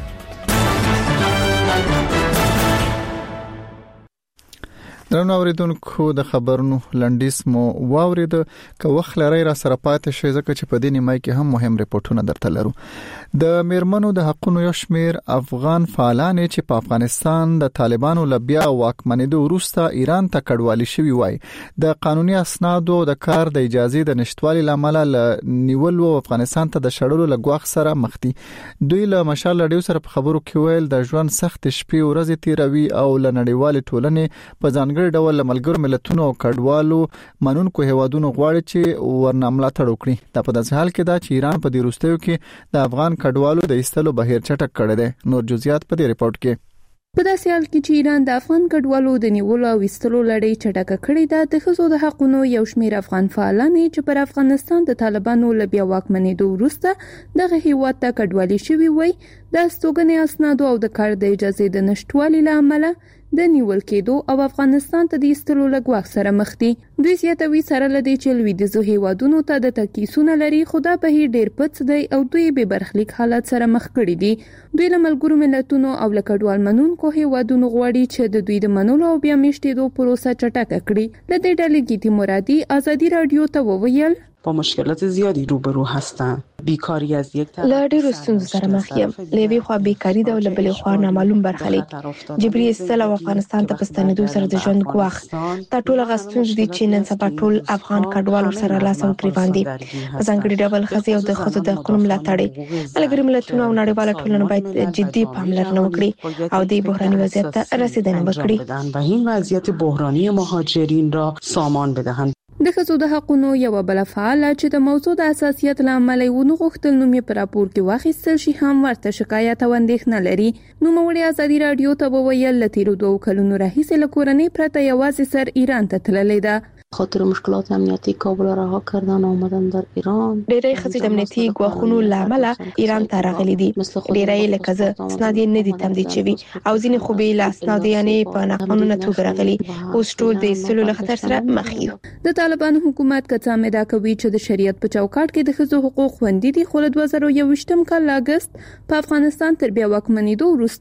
درنو اوریدونکو د خبرونو لنډیس مو واورید که وخت لري را سره پاتې شي ځکه چې په دې نیمه کې هم مهم ریپورتونه درته لرو. د میرمنو د حقوقو یو شمیر افغان فعالان چې په افغانستان د طالبانو لبیا واکمنېدو وروسته ایران ته کډوالي شوی وای د قانوني اسنادو د کار د اجازه د نشټوالي لامل نیول او افغانستان ته د شړلو لګواخ سره مخ دي. دوی له مشال لډیو سره په خبرو کې ویل د ژوند سخت شپې ورځې تیروي او له نړیوال ټولنې په ځانګړي ډول ملګرو ملتونو او کډوالو منونکو هیوادونو غواړي چې ورنه ملاتړ وکړي. دا په داسې حال کې دا چې ایران په دې وروستیو کې د افغان کډوالو د ایستلو بهیر چټک کړی دی. نور جزئیات په دې ریپورت کې. په داسې حال کې چې ایران د افغان کډوالو د نیولو او ایستلو لړۍ چټکه کړې ده، د ښځو د حقوقو یو شمېر افغان فعالان چې پر افغانستان د طالبانو له بیا واکمنېدو وروسته دغه هیواد ته کډوالي شوي وای د استوګنې اسنادو او د کار د اجازې د نشټوالي له امله د نیول کېدو او افغانستان ته د ایستلو لګواخ سره مخ دي. دوی زیاتوي سره لدی چې لویدیځو هیوادونو ته د تکیسونه لري خو دا به ډیر پڅ دی او دوی به برخلیک حالت سره مخ کړي دي. دوی له ملګرو ملتونو او له کډوال منونکو هیوادونو غواړي چې د دوی د منلو او بیا میشتېدو پروسه چټکه کړي. لدی ډلې گیتی مرادي ازادي رادیو ته وویل با مشکلات زیادی روبرو هستن. بیکاری از یک طرف له ډیرو ستونزو سره مخ یم. لوي خو بیکاری د بلې خو نامعلوم برخلیک جبري استل او افغانستان ته پستنیدو سره د ژوند ګواخ دا ټول غستون دي چې نن سبا ټول افغان کډوالو سره لاس او گریوان دي. ځانګړي ډول خزي او د خزو د قانون ملاتړ ملګری ملتونو او نړیواله ټولنه باید جدي پاملرنه وکړي او د بحراني وضعیت ته رسیدنه وکړي و این وضعیت بحرانی مهاجرین را سامان بدهند. د ښځو د حقوقو یو بل فعال چې د موضوع د اساسیت لامل ونه غوښتل نوم یې پر راپور کې واخیستل شي هم ورته شکایت او اندېښنه لري. نو موړي ازادي رادیو ته وویل لته تیر دوه کلونو راهیسې له کورنۍ پرته یوازې سر ایران ته تللې ده. خاطر مشکلات امنیتی کابل را رها کردن آمدن در ایران. ډېری ښځې د امنیتي ګواښونو لامل ایران ته راغلي دي. ډېری لکه زه اسناد یې نه دي تمدید شوي او ځینې خو به له اسناد یې په ناقانونه توګه راغلي. اوس ټول د ایستلو له خطر سره مخ یو. د طالبانو حکومت کڅا مدا کوي چې د شریعت په چوکاټ کې د ښځو حقوق خوندي دي. خو د دوه زره یوویشتم کال اگست په افغانستان تر بیا واکمنېدو وروسته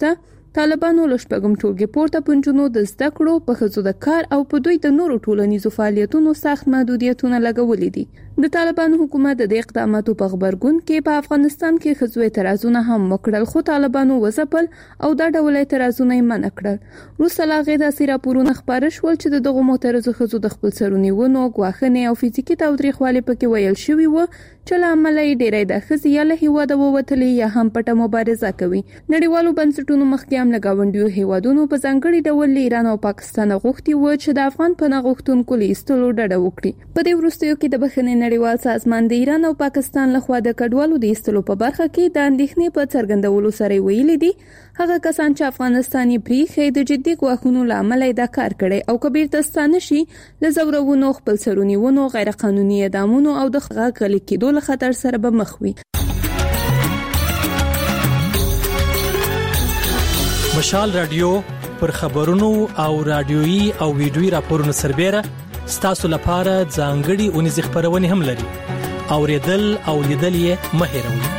طالبانو له شپږم ټولګي پورته پنځونو د زده کړو په ښځو د کار او په دوی د نورو ټولنیزو فعالیتونو سخت محدودیتونه لګولي دي. د طالبانو حکومت د دې اقداماتو په خبرګون کې په افغانستان کې ښځو اعتراضونه هم وکړل، خو طالبانو وځپل او دا ډول اعتراضونه یې منع کړل. وروسته له هغې داسې راپورونه خپاره شول چې د دغو معترضو ښځو د خپل سرونیونو، ګواښنې او فزیکي تاوتریخوالي پکې ویل شوي وو چې له امله یې ډېری د ښځې یا له هیواده ووتلې یا هم پټه مبارزه کوي. نړیوالو بنسټونو مخکې هم له ګاونډیو هیوادونو په ځانګړي ډول له ایران او پاکستان غوښتي وو چې د افغان پناه غوښتونکو له ایستلو ډډه وکړي. په دې وروستیو کې د بخښنې نړیوال سازمان د ایران او پاکستان لخوا د کډوالو د ایستلو په برخه کې د اندېښنې په څرګندولو سره ویلي دي هغه کسان چې افغانستاني پریښې د جدي ګواښونو له امله دا کار کړي او کبیر دستانه شي له زورونو، خپل سرونیونو، غیر قانوني اعدامونو او د غږ غلي کېدو له خطر سره به مخ وي. مشال رادیو پر خبرونو او رادیويي او ویډیويي راپورونو سربېره ستاسو لپاره ځانګړي اونیزې خبرونه هم لري. اوریدل او لیدل یې مه هېروئ.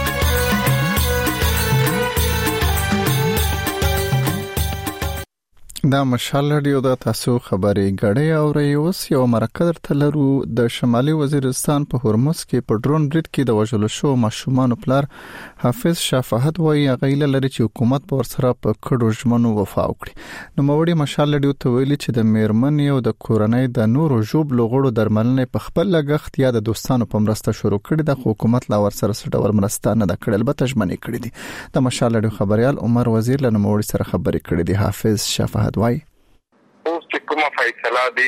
دا مشال رادیو د تاسو خبرې غړې او ریوس یو مرکه درته لرو. د شمالي وزیرستان په هرمز کې په ډرون بریډ کې د وژل شو ماشومان پلار حافظ شفاعت وایي غیله لري چې حکومت په ورسره په کډو ژمنو وفا وکړي. نو موړي مشال رادیو ته ویلي چې د میرمنې او د کورنۍ د نورو جوب لغړو درملنې په خپل لګښت یا د دوستانو په مرسته شروع کړي د حکومت لا ورسره څه ډول مرسته نه د کړل به تجمنې کړي دي. د مشال رادیو خبريال عمر وزیر له موړي سره خبرې کړې دي. حافظ شفاعت وای اوس چې کومه فیصله دی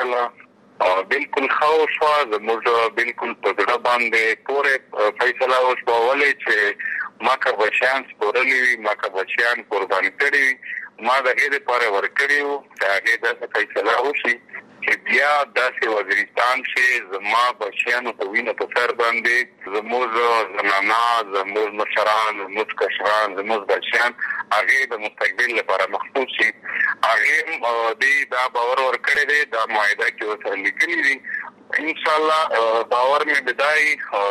وکړه بالکل خو شو زموږ بالکل په ډېر باندې پوره فیصله وشو ولې چې ما کا بچیان سپورلي ما کا بچیان قربان کړي ما د دې لپاره ورکړیو چې هغه د فیصله وشي چې بیا داسې وزیرستان چې زما بچیانو په وینه په سر باندې زموږ زنانا زموږ مشران زموږ کشران زموږ بچیان هغه د مستقبل لپاره محفوظ شي. هغه دې دا باور ورکړی دی، دا معاهده کې ورسره لیکلي دي. ان شاء الله باور مې بدای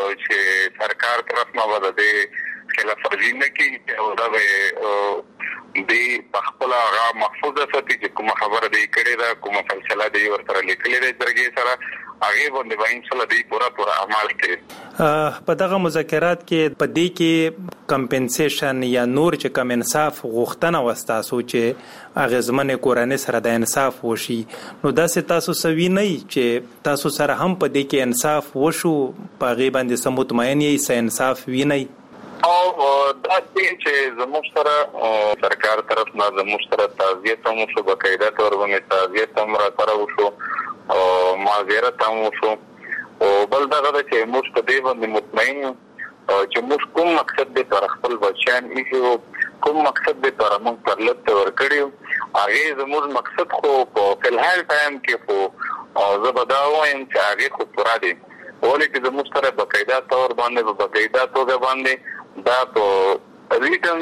چې سرکار طرف نه ودا دې خلاف ورزي نه کوي او دا به دی خپل هغه محفوظ ساتي چې کوم خبره دی کړې ده، کوم فیصله دی ورته لیکلې ده درګي سره هغه باندې به ان شاء الله دی پورا پورا عمل کوي. په دغه مذاکرات کې په دې کې کمپنسیشن یا نور چې کم انصاف غوښتنه وستاسو چې اغیزمن کورانه سره د انصاف وشي، نو داسې تاسو سوي نه چې تاسو سره هم په دې کې انصاف وشو په غي باندې سم مطمئن یې سه انصاف ویني او دا چې زموږ سره سرکار طرف نه زموږ سره تعزیت هم شو، بقاعده تور باندې تعزیت هم را سره وشو او معذرت هم وشو او بل دغه چې موږ په دې باندې مطمئن یو چې موږ کوم مقصد دې پر خپل بچیان ایښو، کوم مقصد دې پر موږ پر لته ورکړیو، هغه زموږ مقصد خو په فلحال ټایم کې خو زبدا وایم چې هغه خو پورا دي ولې چې زموږ سره بقاعده تور باندې په بقاعده توګه باندې دا په ریټن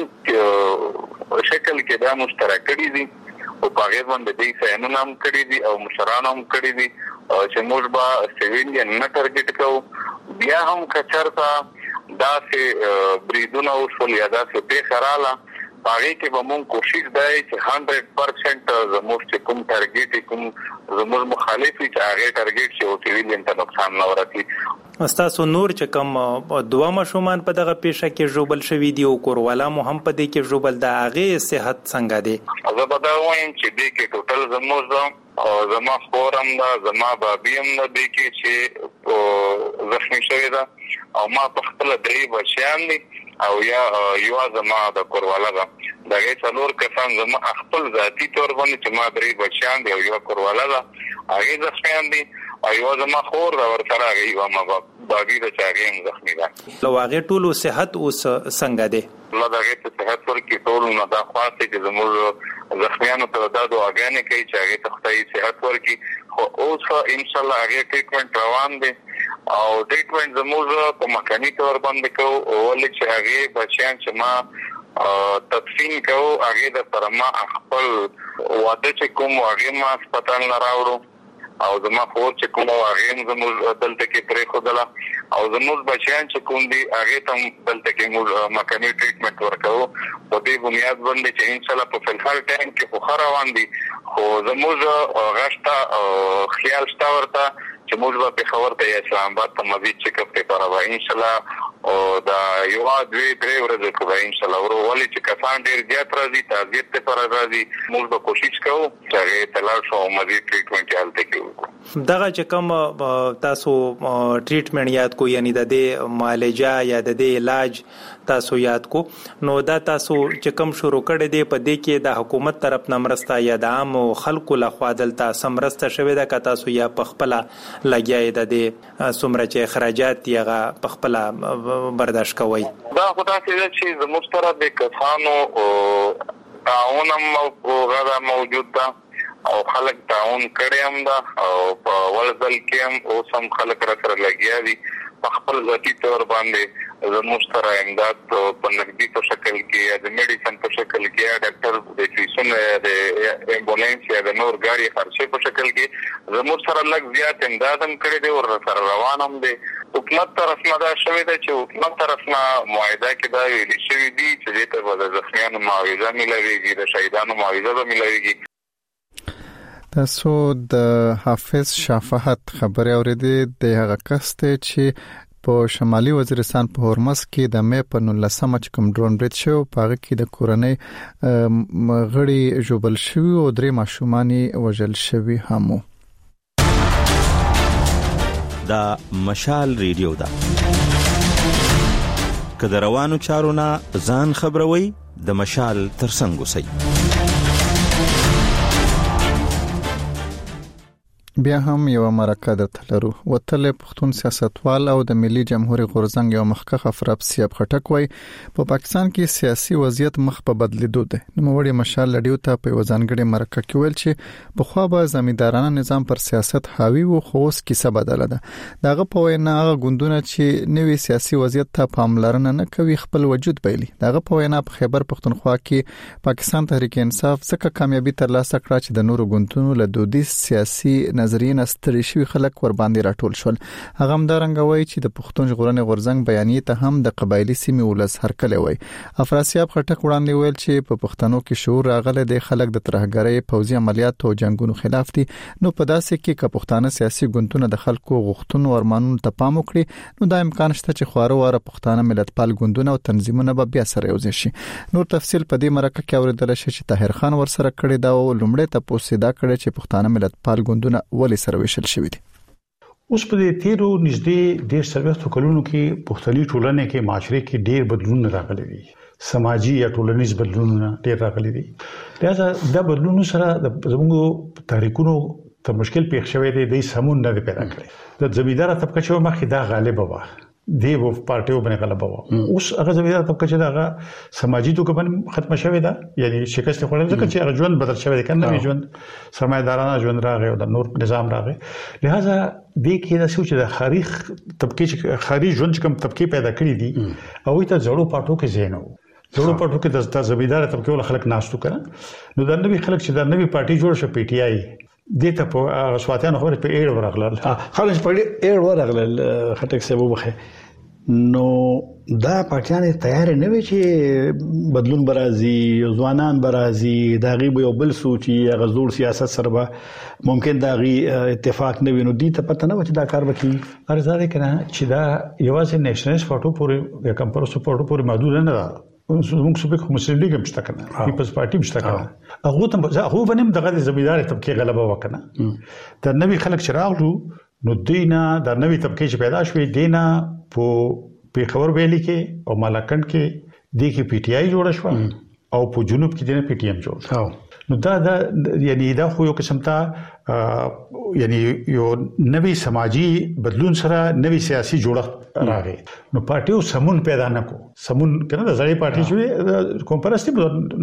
شکل کې دا مشترک کړي دي او په هغه باندې د سینونو هم کړي دي او مشرانو هم کړي دي چې موږ به سیویلین نه ټارګټ کوو. بیا هم کچرتا دا سه بریدونه او ټول یاده سه به خراله هغه کې به موږ کوشش دی چې صد پرسنټ زموږ کوم ټارګټ کوم زموږ مخالفي چې هغه ټارګټ شي او سیویلین ته نقصان نه ورسي. استاسو نور چې کوم دوه مشومان په دغه پیښه کې جوبل شوی دی او کوروالا مو هم په دې کې جوبل د هغه صحت څنګه دی؟ زه به دا وایم چې دې کې ټوټل زموږ او زما خورم دا زما بابیم نه دی کې چې زخمی شوی دا او ما په خپل درې بچیان دي او یا یو زما د کوروالا دا دغه څلور کسان زما خپل ذاتی تور باندې چې ما درې بچیان دي او یو کوروالا دا هغه زخمیان دي او یو زما خور دا ورسره هغه ما باقي د چاغیم زخمی ده. لو هغه ټول صحت اوس څنګه دی؟ الله دغه صحت ورکی ټول نو دا خاصه چې زموږ زخمیانو ته دا دعاګانې کوي چې هغه تخته صحت ورکی خو اوس ان شاء الله هغه ټریټمنټ روان دي او ټریټمنټ زموږ په مکاني تور باندې کوو ولې چې هغه بچیان چې ما تدفین کوو هغه د پرما خپل واده چې کوم هغه ما هسپتال نه راوړو او زما خور چې کوم هغه زموږ دلته کې پرې خدلا او زموږ بچیان چې کوم دي هغه تم دلته کې موږ مکاني ټریټمنټ ورکوو په دې بنیاد باندې چې ان شاء الله په فلحال ټایم کې خو روان دي خو زموږ غشتا خیال شته ورته چې موږ په خبر ته اسلام آباد ته مزید چیک اپ ته راوړو ان شاء الله او دا یو دوی درې ورځې کوي ان شاء الله ورولې چې کسان ډیر زیات راځي تعزیت ته پر راځي موږ به کوشش کوو چې تلل شو مزید ټریټمنټ حالت کې دغه چې کوم تاسو ټریټمنټ یاد کو یعنی د دې معالجه یا د دې علاج تاسو یاد کو نو دا تاسو چې کوم شروع کړی دی په دې کې د حکومت طرف نه مرسته یا د عام خلکو لخوا دلته سمرسته شوې ده که تاسو یا په خپل لګیای د دې څومره چې اخراجات یغه په خپل برداشت کوي دا خدای چې زموږ سره د کسانو تعاون او غدا موجود ده او خلک تعاون کړي هم ده او په ورځل کې هم او سم خلک را سره لګیا دي په خپل ذاتی تور باندې زموږ سره امداد په نقدي په شکل کې یا د میډیسن په شکل کې یا ډاکټر د فیسونو د امبولانس یا د نور ګاډي خرچه په شکل کې زموږ سره لږ زیات امداد هم کړی دی او سره روان هم دی حکومت طرف نه دا شوی دی چې حکومت طرف نه معاهده کې دا ویل شوی دی چې دې ته د زخمیانو معاوضه ملويږي د شهیدانو معاوضه به ملويږي تاسو د حافظ شفاعت خبري اوریدې د هغه کس ته چې په شمالي وزیرستان په هرمز کې د مې په نولسمه چې کوم ډرون بریټ شو په هغه کې د کورنۍ غړي جوبل شوی او درې ماشومانی وژل شوی همو دا مشال ریډیو دا کله روانو چارونه ځان خبروي د مشال ترڅنګ وسی بیا هم یو مرکه د تلرو وتل پښتون سیاستوال او د ملي جمهوریت غورزنګ یو مخکخ افراب سیاب خټک وای په پاکستان کې سیاسي وضعیت مخ په بدلیدو ده نو وړي مشال لډیو ته په وزنګړي مرکه کې ویل چې په خوا به زمیندارانه نظام پر سیاست حاوی وو خو اوس کیسه بدله ده دغه په وینا هغه غوندونه چې نوې سیاسي وضعیت ته پاملرنه نه کوي خپل وجود بیلی دغه په وینا په خیبر پښتونخوا کې پاکستان تحریک انصاف څخه کامیابی ترلاسه کړه چې د نورو غوندونو له دودي سیاسي نظریه نستری شوی خلک ور باندې راټول شول هغه هم دارنګوي چې د پښتون ژغورنې غورزنګ بیانیه ته هم د قبایلی سیمې ولس هرکله وای افراسیاب خټک وړاندې ویل چې په پښتنو کې شعور راغله د خلک د ترهګرۍ پوځي عملیات او جنگونو خلاف دي نو په داسې کې ک پښتانه سیاسي ګوندونه د خلکو غوښتنو ورمانونو ته پام وکړي نو دا امکان شته چې خواره واره پښتانه ملتپال ګوندونه او تنظیمونه به بیا سره یوځي شي نور تفصیل په دې مرکه کې اوریدل شي چې طاهر خان ور سره کړی دا لومړی ته پوسیدا کړی چې پښتانه ملتپال ګوندونه ولې سره وشل شوی دي اوس په دې تیرو نږدې ډېر سرویستو کلونو کې پښتني ټولنې کې معاشره کې ډېر بدلون راغلي دي سماجی یا ټولنیز بدلونونه ډېر راغلي دي لہذا دا بدلون سره د زموږ تاریخونو ته مشکل پیښ شوی دی د سمون نه پیدا کړی د زمیندار طبقه چې مخې دا غالب و دی وو پارټیو باندې غلبه و اوس هغه زمیندار طبقه چې دا سماجی توګه باندې ختم شوی دا یعنی شکست خوړل ځکه چې هغه ژوند بدل شوی دی کنه ژوند سرمایدارانه ژوند راغی او د نور نظام راغی لہذا د کې د سوچ د خارج طبقه چې خارج ژوند کوم طبقه پیدا کړی دي او ته زړو پټو کې زینو زړو پټو کې د زمیندار طبقه ول خلک ناشتو کړه نو د نوې خلک چې د نوې پارټي جوړ شو پی ټی آی دته په سواتیان خبره په ایر ورغلل خلک په ایر ورغلل خټک سبب وخه نو دا پارټیان تیار نه وي چې بدلون برازي ځوانان برازي دا غي یو بل سوچي غزور سیاست سره به ممکن دا غي اتفاق نه وي نو دي ته پته نه و چې دا کار وکړي ارزاده کنه چې دا یوازې نېشنل فوټو پورې یا کمپرس فوټو پورې محدود نه ده موږ څه په مسلم لیگ مشته کنه پیپلز پارټي مشته کنه هغه ته هغه باندې دغه زمیندار طبقه غلبه وکنه د نوی خلک چراغلو نو دینا د نوی طبقه چې پیدا شوې دینا په پیښور ویلي کې او مالاکنډ کې د کې پی ټی آی جوړ شو او په جنوب کې د پی ټی ایم جوړ شو نو دا دا یعنی دا خو یو قسم ته یعنی یو نوی سماجی بدلون سره نوی سیاسي جوړښت راغی نو پارټیو سمون پیدا نکو سمون کنه د ځای پارټي شوې کومپرستی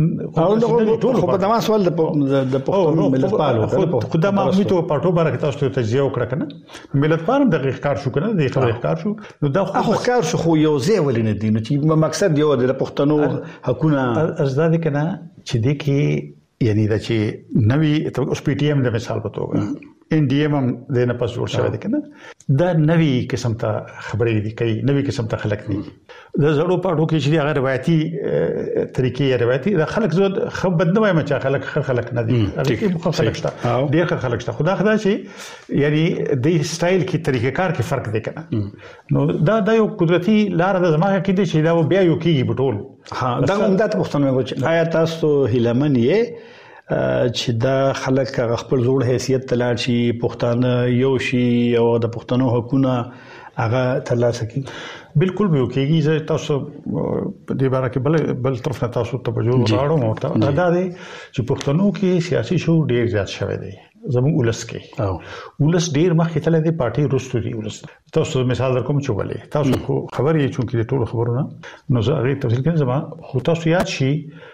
خو په دما سوال د پښتون ملتپالو خو دا ما میته پارټو بارک تاسو ته تجزیه وکړه کنه ملتپالم د ښکار شو کنه د ښکار شو نو دا خو ښکار شو خو یو ځای ولینه دي نو چې مقصد یو د پښتنو حقونه ازداد کنه چې د کې یعنی دا چې نوی اوس پی ټی ایم د مثال په توګه ان ډي ام د نه پس جوړ شوی دی کنه دا نوې قسم ته خبرې دي کوي نوې قسم ته خلک دي د زړو پاټو کې چې هغه روایتي طریقې روایتي د خلک زود خبر نه وایم چې خلک خلک نه دي هغه کې مخ خلک شته ډیر خلک شته خدا خدا چې یعنی د سټایل کې طریقې کار کې فرق دی کنه نو دا د یو قدرتي لار د زمانه کې دي چې دا بیا یو کېږي بټول ها دا هم د پښتنو چې آیا تاسو هیلمن یې چې دا خلک خپل زوړ حیثیت تلل شي پښتانه یو شي او د پښتنو حقوقونه هغه ترلاسه کړي بالکل به کېږي چې تاسو د باره کې بل بل طرف نه تاسو ته بجو راړو مو دا دی چې پښتنو کې سیاسي شعور ډیر زیات شوی دی زموږ ولس کې او ولس ډیر مخکې تللی دی پارټي رستو دی ولس تاسو مثال در کوم چې ولې تاسو خبرې چې د ټول خبرونه نو زه هغه تفصیل کوم زما خو تاسو یاد شي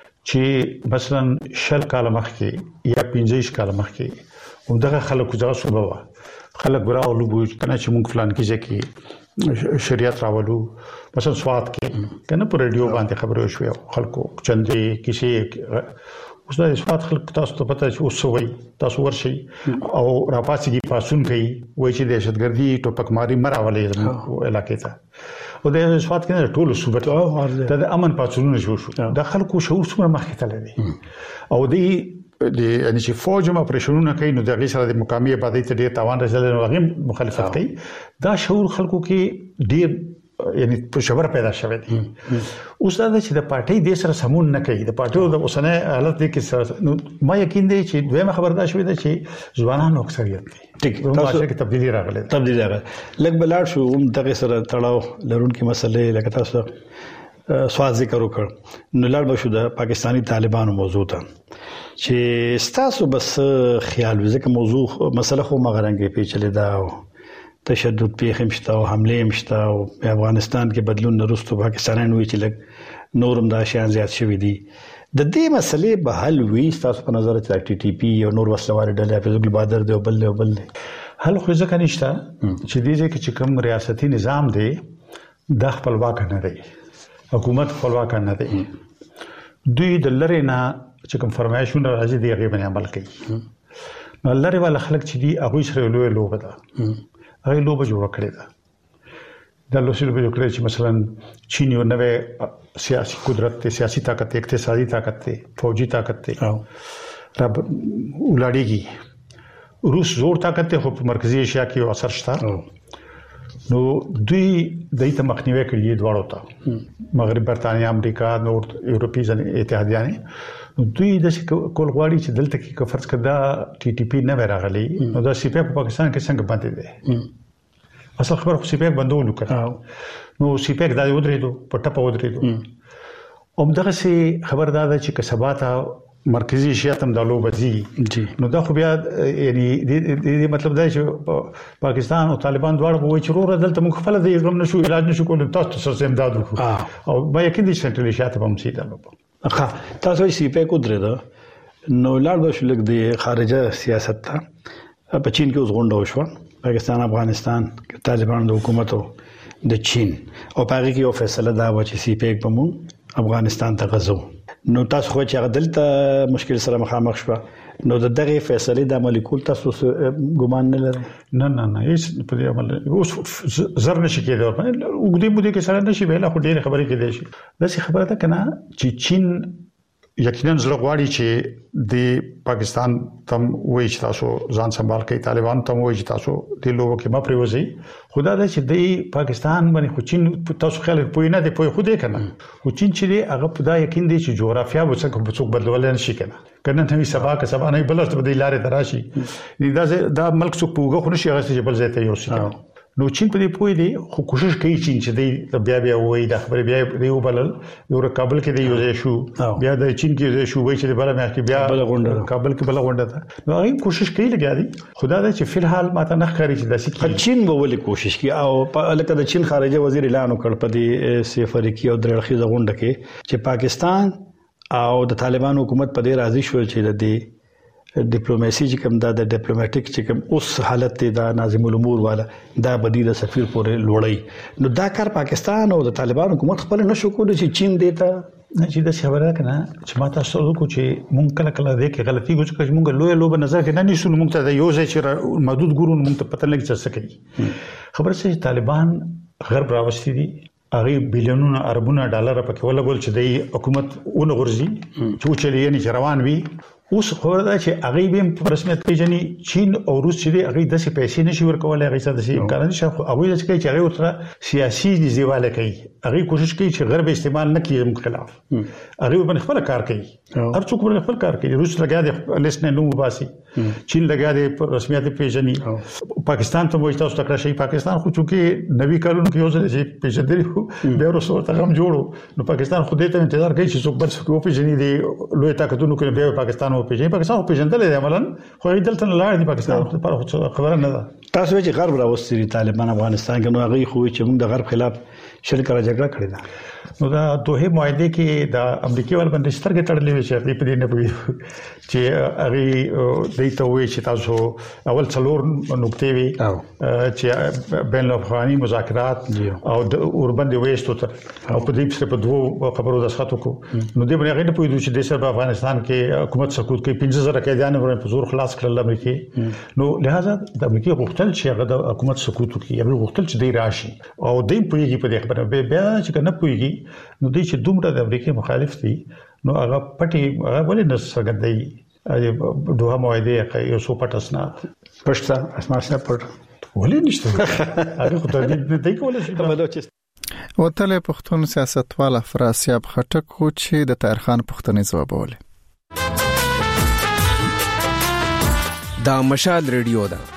چې مثلا شل کال مخکې یا پنځه کال مخکې همدغه خلکو ځای صوبه وا خلک ګراو لوبو کنه چې مونږ فلان کې ځکه شریعت راولو مثلا سواد کې کنه په رادیو باندې خبرې شوې خلکو چندې کیسه اوس دا سواد خلک تاسو ته پته چې اوس وای تاسو ورشي او راپاسيږي پاسون کوي وای چې دهشتګردي ټوپکماري مراولې زموږ علاقې ته او د سواد کې ټول صوبته د امن پاسونونه جوړ شو د خلکو شعور څومره مخکې تللی او دی د یعنی چې فوج ما پرېشنونه کوي نو د غي سره د مقامي آبادی ته ډیر تاوان رسول نو هغه مخالفت کوي دا شعور خلکو کې ډیر یعنی په شبر پیدا شوی دی اوس دا چې د پارټي د سره سمون نه کوي د پارټي د اوسنه حالت کې نو ما یقین دی چې دویمه خبردار شوی دی چې ځوانانو اکثریت دی ټیک تاسو کې تبدیلی راغله تبدیلی راغله لګ بلار شو هم دغه سره تړاو لرونکي مسلې لکه تاسو سوال ذکر وکړ نو لړ بشو د پاکستانی طالبانو موضوع ته چې ستاسو بس خیال وزکه موضوع مسله خو مغرنګي پیچلې ده تشدد پیښ مشته او حمله مشته او په افغانستان کې بدلون نرسته پاکستانیان وی چې لګ نورم دا شیان زیات شوی دي د دې مسلې به حل وي تاسو په نظر کې ټي ټي پی او نور وسلوار ډلې په ځګل بادر دی او بل او بل حل خو ځکه نشته چې دې چې کوم ریاستي نظام دی د خپلواک نه دی حکومت خپلواک نه دی دوی د لری نه چې کوم فرمایشونه راځي دی هغه باندې عمل کوي نو لری والا خلک چې دی هغه سره لوی لوبه ده هغه لوبه جوړ کړې ده د لوسیل به جوړ کړی چې مثلا چین یو نوې سیاسي قدرت ته سیاسي طاقت ته اقتصادي طاقت ته فوجي طاقت ته رب ولاړیږي روس زور طاقت ته په مرکزی ایشیا کې اثر شته نو دوی دایته مخنیوي کړی دواړو ته مغرب برتانیا امریکا نور یورپی اتحادیان دوی د کول غواړي چې دلته کې فرض کړه ټي ټي پی نه راغلي نو دا سی پی په پاکستان کې څنګه باندې دی اصل خبر خو سی پی بندول کړه نو سی پی دا ودرېدو په ټپه ودرېدو او دغه سي خبردار ده چې کسبات مرکزی ایشیا تم دالو بزي نو دا خو بیا یعنی د مطلب دا چې پاکستان او طالبان دواړه وایي چې ورور دلته موږ خپل د غم نشو علاج نشو کولای تاسو سره امداد وکړو او ما یقین دي سنټرل ایشیا ته هم سیده ښه تاسو سی پی کو درېده نو لاړ به شو لګ د خارجه سیاست ته په چین کې اوس غونډه وشوه پاکستان افغانستان طالبان د حکومت د چین او پاره کې یو فیصله دا و چې سی پی په مون افغانستان ته غزو نو تاسو خو چې غدلته مشکل سره مخامخ شو نو د دغه فیصله د عملي کول تاسو ګمان نه لرئ نه نه نه هیڅ په دې عمل اوس زر نشي کېدو وګړي مو دې کې سره نشي ویلا خو ډېر خبرې کېدې شي دا څه خبره ده کنه چې چین یقینا زړه غواړي چې د پاکستان تم وایي چې تاسو ځان سنبال کړئ طالبان تم وایي چې تاسو د لوګو کې ما پریوځي خدا دا چې د پاکستان باندې خو چین تاسو خیال پوي نه دی پوي خو دې کنه خو چین چې دی هغه په دا یقین دی چې جغرافیا به څنګه په څوک بدلول نه شي کنه کنه ته سبا که سبا نه بلست به د لارې تراشي دا دا ملک څوک پوغه خو نشي هغه چې بل ځای ته یوسي نو چین په دې پوي دی خو کوشش کوي چین چې دی بیا بیا وایي دا خبره بیا یو بلل یو کابل کې دی یو ځای شو بیا د چین کې ځای شو وایي چې بل مې کې بیا بل غونډه کابل کې بل غونډه ده نو هغه کوشش کوي لګیا دي خدا دا چې فلحال ماته نه ښکاري چې داسې کې چین به ولې کوشش کوي او لکه د چین خارجه وزیر اعلان وکړ په دې سفر کې او درخې غونډه کې چې پاکستان او د طالبان حکومت په دې راضي شو چې د دې ډیپلوماسي چې کوم دا د ډیپلوماټیک چې کوم اوس حالت دی دا ناظم الامور والا دا بدی د سفیر پورې لوړی نو دا کار پاکستان او د طالبان حکومت خپل نشو کولای چې چین دیتا نه چې د خبره کنه چې ما تاسو ته چې مونږ کله کله د کې غلطي کوو چې مونږ لوی لوب نظر کې نه نیسو مونږ ته د یو ځای چې محدود ګورو مونږ ته پته لګي څه کوي خبره چې طالبان غرب راوستي دي هغه بلیونونه اربونه ډالر پکې ولګول چې د حکومت اونغورځي چې چلی یې روان وي اوس خبره ده چې هغه به په رسمیت پیژني چین او روس چې هغه د څه پیسې نشي ورکولای هغه څه د امکان نشي خو هغه چې کوي چې هغه تر سیاسي نزیواله کوي هغه کوشش کوي چې غرب استعمال نه کړي زموږ خلاف هغه په خپل کار کوي هر څوک په خپل کار کوي روس لګا د لیست نه نو باسي چین لګا د رسمیت پیژني پاکستان ته وایي تاسو تکړه شي پاکستان خو چې نوي کارونه کوي ځل چې پیژندل خو به ورسره ته هم جوړو نو پاکستان خو دې ته انتظار کوي چې څوک بل څه پیژني دی لوی طاقتونو کې به پاکستان او پیژني پاکستان خو پیژندل دی عملاً خو یې دلته نه لاړ دی پاکستان لپاره خبره نه ده تاسو چې غرب راوستي طالبان افغانستان کې نو هغه خو چې موږ د غرب خلاف شل کړه جګړه کړې ده نو دا دوه معاهده کې د امریکای ول باندې سترګې تړلې وي چې په دې نه پوي چې هغه د ته وي چې تاسو اول څلور نقطې وي چې بین الافغاني مذاکرات او د اوربند وېستو تر او په دې څخه په دوه خبرو د ښاتو کو نو دې باندې هغه نه پوي چې د سر افغانستان کې حکومت سقوط کوي پنځه زره قیدیان ورن په زور خلاص کړل امریکای نو لہذا د امریکای غوښتل چې هغه د حکومت سقوط کوي هغه غوښتل چې دی راشي او دې پويږي په دې خبره به بیا چې نه پويږي نو دوی چې دومره د امریکای مخالف دي نو هغه پټي هغه ولې نه څرګندوي دوه معاهده یو څو پټسنا پښتا اسماء سره پټ ولې نشته هغه خو ته دې دای کولای شي بلوچستان وتل پښتون سیاستوال افراسیاب خټک خو چې د طاهرخان پښتنې ځوابول دا مشال ریډیو ده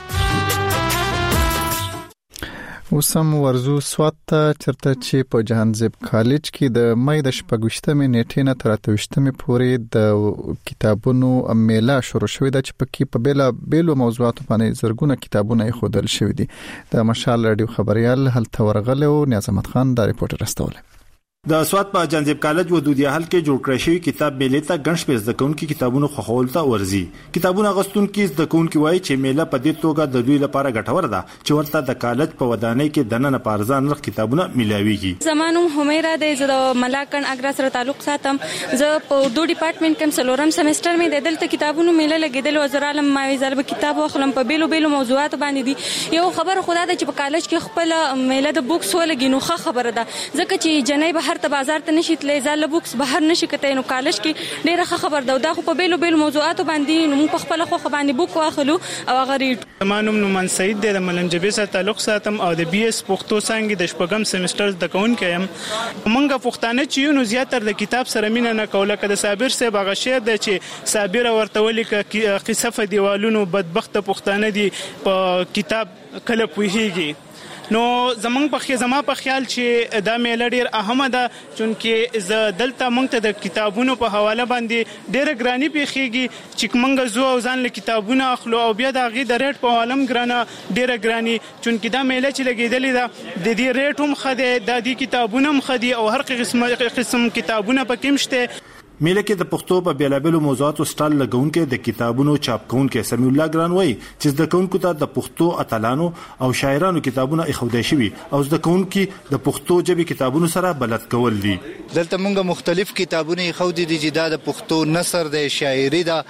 وسم ورزو سوات چرته چې په جهانزیب کالج کې د مې د شپږشتمې نیټې نه تر اتهشتمې پورې د کتابونو میله شروع شوې ده چې پکې په بیلا بیلو موضوعاتو باندې زرګونه کتابونه یې خودل شوې دي د مشال رادیو خبريال هلته ورغله او نیاز احمد خان دا ریپورت راستوله د سوات په جانزیب کالج ودودیه حل کې جوړ کړی شوی کتاب میله ته ګڼ شمېر زده کوونکي کتابونو خوښول ته ورزي کتابونه غوښتونکي زده کوونکي وایي چې میله په دې توګه د دوی لپاره ګټور ده چې ورته د کالج په ودانۍ کې دننه په ارزان نرخ کتابونه ملاويږي زمانوم همیرا د زه د ملاکن اګرا سره تعلق ساتم زه په دوه ډپارټمنټ کې سلورم سمستر مې د دلته کتابونو میله لګیدل وزرالم ما وزر به کتاب واخلم په بیلو بیلو موضوعات باندې دي یو خبر خدا د چې په کالج کې خپل میله د بوکس ولګي نو ښه خبره ده ځکه چې جنۍ بهر ته بازار ته نشي تللی زاله بوکس بهر نشي کته نو کالج کې ډیره ښه خبر ده دا خو په بیلو بیلو موضوعات باندې نو په خپل خو باندې بوک واخلو او غریډ زمانوم نومن سعید د ملنجبي سره تعلق ساتم او د بي اس پښتو څنګه د شپږم سمستر د کون کيم مونږه پښتانه چې نو زیاتره د کتاب سره مینه نه کوله کده صابر سه بغشیر د چې صابر ورته ولیک قصه دیوالونو بدبخت پښتانه دي په کتاب کله پوهیږي نو زمنګ په زما په خیال چې دا میله ډیر اهمه ده چونکه ز دلته مونږ ته د کتابونو په حواله باندې ډیر ګرانی پیخيږي چې مونږ زو او ځان له کتابونو اخلو او بیا د غي د ریټ په عالم ګرانه ډیر ګرانی چونکه دا میله چې لګیدلې ده د دې ریټ هم خده د دې کتابونو هم خدي او هر قسم قسم کتابونه پکې مشته میله کې د پښتو په بیلابلو موضوعاتو سټال لګونکو د کتابونو چاپ کونکو سمي الله ګران وای چې د کونکو ته د پښتو اتلانو او شاعرانو کتابونه اخوده شوی او د کونکو د پښتو ژبې کتابونو سره بلد کول دي دلته مونږه مختلف کتابونه اخودي دي چې د پښتو نثر د شاعري ده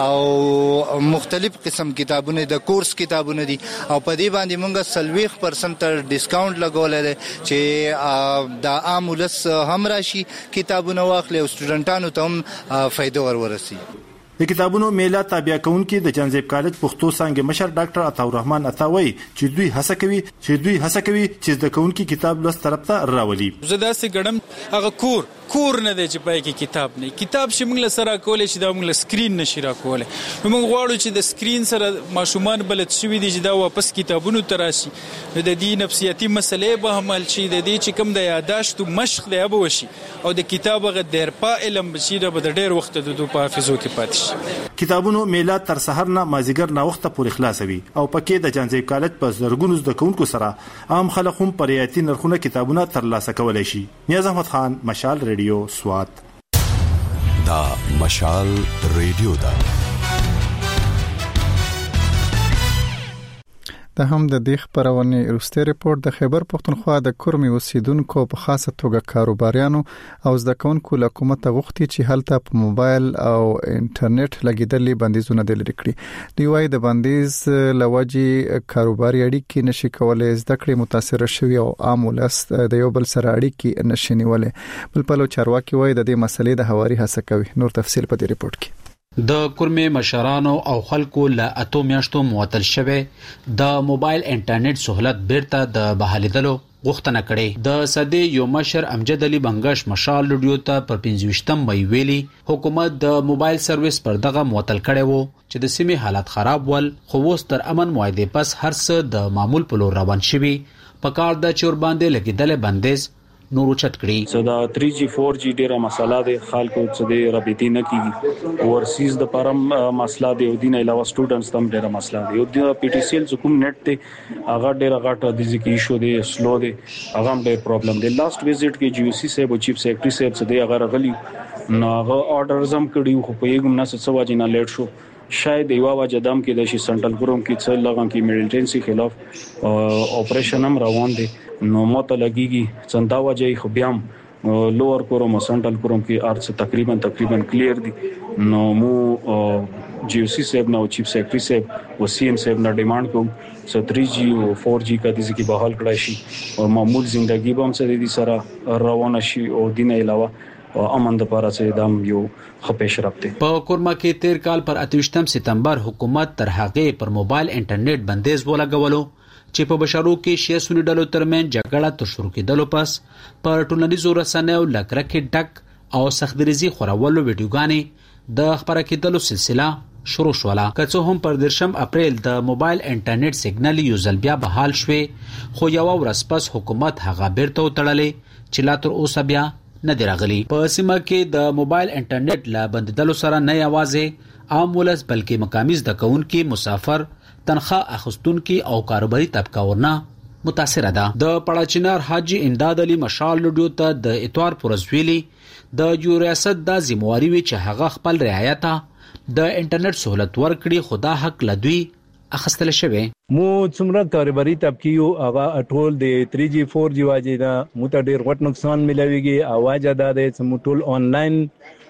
او مختلف قسم کتابونه د کورس کتابونه دي او په دې باندې مونږه سلويخ پرسنټ تر ډیسکاونټ لګولای چې د عام ولس هم راشي کتابونه واخلي او سټوډنټانو تم فائدہ ورورسي د کتابونو میله تابع کونکي د جانزیب کالج پښتو څنګه مشر ډاکټر عطا الرحمن عطاوي چې دوی هڅه کوي چې دوی هڅه کوي چې د کونکي کتاب لوست طرف ته راولي زدا سي ګډم هغه کور کور نه دی چې پای کې کتاب نه کتاب چې موږ سره کولای شي دا موږ سکرین نشي را کولای نو موږ غواړو چې د سکرین سره ماشومان بلد شوي دي چې دا واپس کتابونو تراشي د دې نفسیاتي مسلې به عمل شي د دې چې کوم د یاداشت او مشق دی به وشي او د کتاب غ ډیر په علم بشي د ډیر وخت د دوه په حافظو کې پاتې شي کتابونو میله تر سحر نه مازیګر نه وخت پورې خلاصوي او پکې د جانزیب کالج په زرګونو زده کوونکو سره عام خلک هم پر یاتي نرخونه کتابونه ترلاسه کولای شي نیاز احمد خان مشال ریډیو سوات دا مشال ریډیو دا د هم د دې خبرونه وروسته ریپورت د خیبر پښتونخوا د کورمي اوسیدونکو په خاصه توګه کاروباریانو او زده کوونکو له حکومت غوښتي چې هلته په موبایل او انټرنیټ لګیدلې بندیزونه د لري کړی دی وايي د بندیز لوجي کاروباري اړیکې نشي کولای زده کړې متاثر شوی او عام ولس د یو بل سره اړیکې نشي نیولې بل په لو چارواکي وايي د دې مسلې د هواري هڅه کوي نور تفصیل په دې ریپورت کې د کورمي مشرانو او خلکو له اتو میاشتو معطل شوه د موبایل انټرنیټ سہولت بیرته د بحالیدلو غوښتنه کړې د صدې یو مشر امجد علي بنگش مشال لډیو ته پر پنځه مې ویلي حکومت د موبایل سرویس پر دغه معطل کړي وو چې د سیمې حالت خراب ول خو اوس تر امن معاهده پس هر څه د معمول په لور روان شوي په کار د چور باندې لګیدل بندیز نورو چت کړي صدا تھری جی فور جی ډیره مسله ده خلکو څه د رابطې نه کیږي ورسیز د پرم مسله دی او دین علاوه سټوډنټس تم ډیره مسله دی او د پی ټی سی ال کوم نت ته هغه ډیره غټه د ځکه ایشو دی سلو دی هغه هم ډیر پرابلم دی لاست وزټ کې جی او سی صاحب او چیف سیکرټری صاحب څه دی هغه غلی نو هغه آرډرز هم کړی خو په یوه نه څه واجب نه لیټ شو شاید یو واجب دم کې د شي سنټرل ګروم کې څه لګان کې ملټنسي خلاف اپریشن هم روان دي نو ماته لګيږي څنګه وجه خو بیا لوور کوروم سنټرل کوروم کې ارڅ تقریبا تقریبا کلیر دي نو مو جی او سی صاحب نو چیف سیکرټری صاحب او سی ایم صاحب نه ډیماند کوم څو تھری جی او فور جی کا د ځکه بحال کړای شي او معمول ژوندۍ به هم سره دي سره روان شي او دین علاوه امن د پاره سره دام یو خپېش رابطه په کورما کې تیر کال پر اتوشتم سپتمبر حکومت تر هغه پر موبایل انټرنیټ بندیز ولګولو چې په بشرو کې شیعه سنی ډلو ترمن جګړه تر شروع کېدلو پس پر ټولنیزو رسنیو لکرکې ډک او سختدریزي خورولو ویډیوګانې د خبره کېدلو سلسله شروع شوله که څه هم پر درشم اپریل د موبایل انټرنیټ سیګنال یو ځل بیا بحال شوه خو یو ورځ پس حکومت هغه بیرته وتړلې چې لا تر اوسه بیا نه دی راغلی په سیمه کې د موبایل انټرنیټ لا بندیدلو سره نه یوازې عام ولس بلکې مقامی زده کوونکي مسافر تنخواه اخیستونکي او کاروباري طبقه ورنه متاثر ده د پړاچینار حاجی امداد علي مشال لډیو ته د اتوار پرزویلی د یو ریاست د ذمہواری وی چې هغه خپل رعایت د انټرنیټ سہولت ورکړي خدا حق لدوی اخستل شوی مو څومره کاروباري طبقه یو هغه ټول د تھری جی فور جی واجی دا مت ډیر غټ نقصان ملويږي اواز ادا د سم ټول آنلاین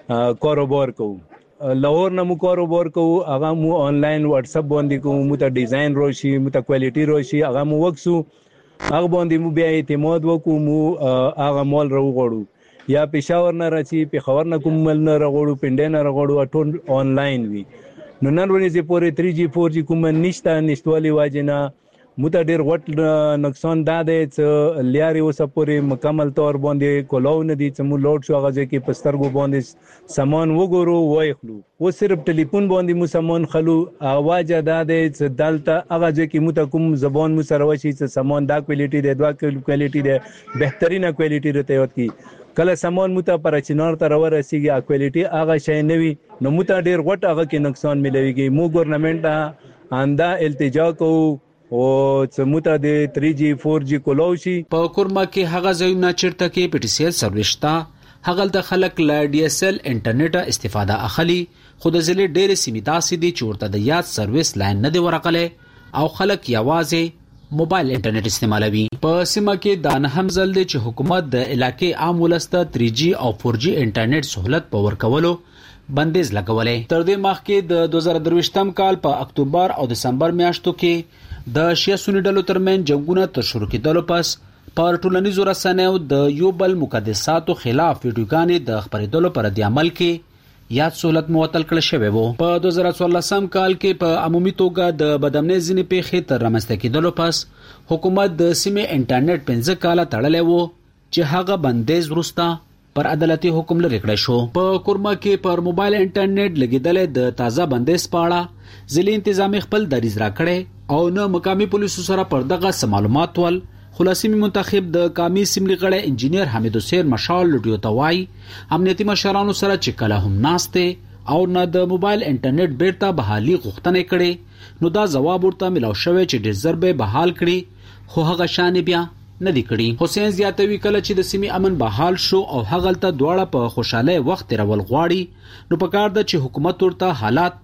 کاروبار کوو لور نه مو کاروبار کوو هغه مو آنلاین واتس اپ باندې کوو مو ته ډیزاین روشي مو ته کوالټي روشي هغه مو وکسو هغه باندې مو بیا اعتماد وکړو مو هغه مال راوغړو یا پېښور نه راځي پېښور نه کوم مل نه راغړو پنده نه راغړو ټول آنلاین وی نو نن ورځې پورې تھری جی فور جی کوم نشته نشټوالي واجنه مته ډیر غټ نقصان داده چې لیاري اوسه پورې مکمل تور باندې کولاو نه دي چې مو لوډ شو هغه کې پسترګو باندې سامان وګورو وای خلو و صرف ټلیفون باندې مو سامان خلو اواز داده چې دلته هغه کې مو ته کوم زبان مو سره وشي چې سامان دا کوالټي دی دوا کوالټي دی بهترینه کوالټي رته وت کی کله سامان مو ته پر چینار ته ورسیږي کوالټي هغه شي نه وي نو مو ته ډیر غټ هغه کې نقصان ملويږي مو ګورنمنت آندا التجا کو او سموته د تھری جی فور جی کولوشي په کورما کې هغه ځایونه چیرته کې پی ټی سی ال سرویستا هغه د خلک ل ډي اس ال انټرنیټ استفاده اخلي خود ځلې ډېر سیمیتا سي دي چورته د یاد سرویس لاین نه دی ورقله او خلک یوازې موبایل انټرنیټ استعمالوي په سیمه کې د نه هم ځل چې حکومت د علاقې عام ولسته تھری جی او فور جی انټرنیټ سہولت په ورکولو بندیز لګولې تر دې مخکې د دوه زره درویشتم کال په اکتوبر او دسمبر میاشتو کې د شیعه سنی ډلو ترمن جنگونه تر شروع کېدلو پس پر ټولنیزو رسنیو د یو بل مقدساتو خلاف ویډیوګانې د خبرېدلو پر د عمل کې یاد سہولت معطل کړل شوی وو په دوه زره څوارلسم کال کې په عمومي توګه د بدامنۍ ځینې پیښې تر رامنځته کېدلو پس حکومت د سیمې انټرنیټ پنځه کاله تړلی وو چې هغه بندیز وروسته پر عدالتي حکم لري کړی شو په کورما کې پر موبایل انټرنیټ لګیدل د تازه بندیز پاړه ځلې انتظامی خپل دریز را کړی او نه مقامی پولیسو سره پر دغه معلومات ول خلاصي منتخب د قومي سیملي غړی انجینیر حمید حسین مشال لډیو توای امنیتي مشرانو سره چې کله هم ناشته او نه د موبایل انټرنیټ بیرته بحالي غوښتنه کړي نو دا جواب ورته ملو شوی چې ډیر ضربه بحال کړي خو هغه شان بیا نه دی کړی حسین زیاتوي کله چې د سیمې امن بحال شو او هغه ته دواړه په خوشاله وخت راول غواړي نو پکار د چې حکومت ورته حالات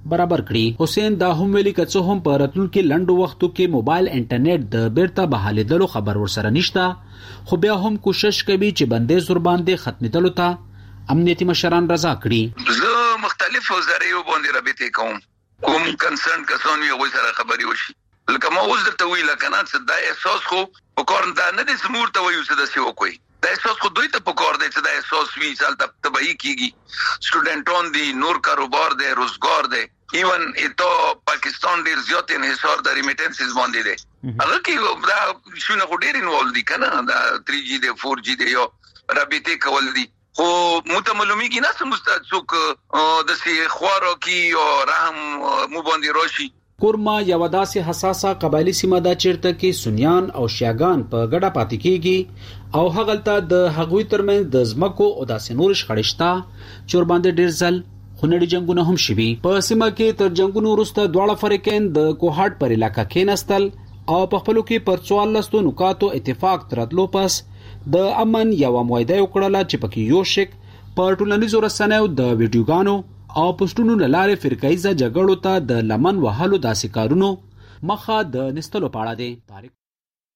برابر کړي. حسین دا هم ویلي کڅو هم په راتلونکو لنډو وختو کې موبایل انټرنیټ د بیرته بحالېدلو خبر ورسره نشته، خو بیا هم کوشش کوي چې بندیز ور باندې ختمېدلو ته امنیتي مشران رضا کړي. زه مختلفو ذرایعو باندې رابطه کوم کوم کنسرن کسان وي هغوی سره خبرې وشي. لکه ما اوس درته ویل کنه چې دا احساس خو په کار دا نه دي چې موږ ته وایو چې داسې وکړئ. دا احساس خو دوی ته په کار دی چې دا احساس وي چې هلته تباهي کېږي. سټوډنټان دي، نور کاروبار دی، روزګار دی، ایون اته پاکستان ډېر زیات انحصار د ریمیټنسز باندې دی. هغه کې دا شونه خو ډېر انوالو دي که نه، دا تھری جی دی، فور جی دی، یا رابطې کول دي. خو متملومیږي نه چې مستعد څوک داسې خوارو کې او رحم مو باندې راشي. کورما یو داسې حساسه قبایلی سیمه ده چیرته کې سنیان او شیعاګان په ګډه پاتې کیږي او هغلته د هغوی ترمنځ د ځمکو او داسې نور شخړې شته چې ور باندې ډېر ځل خونړي جنگونه هم شوي. په سیمه کې تر جنگونو وروسته دواړه فریقین د کوهاټ پر علاقه کېناستل او په خپلو کې پر څوارلسو نکاتو اتفاق تراتلو پس د امن یو معاهده وکړله چې پکې یو شک په ټولنیزو رسنیو د ویډیوګانو او پوسټونو له لارې فرقایزه جګړو ته د لمن وهلو داسې کارونو مخه د نستلو پاړه دی.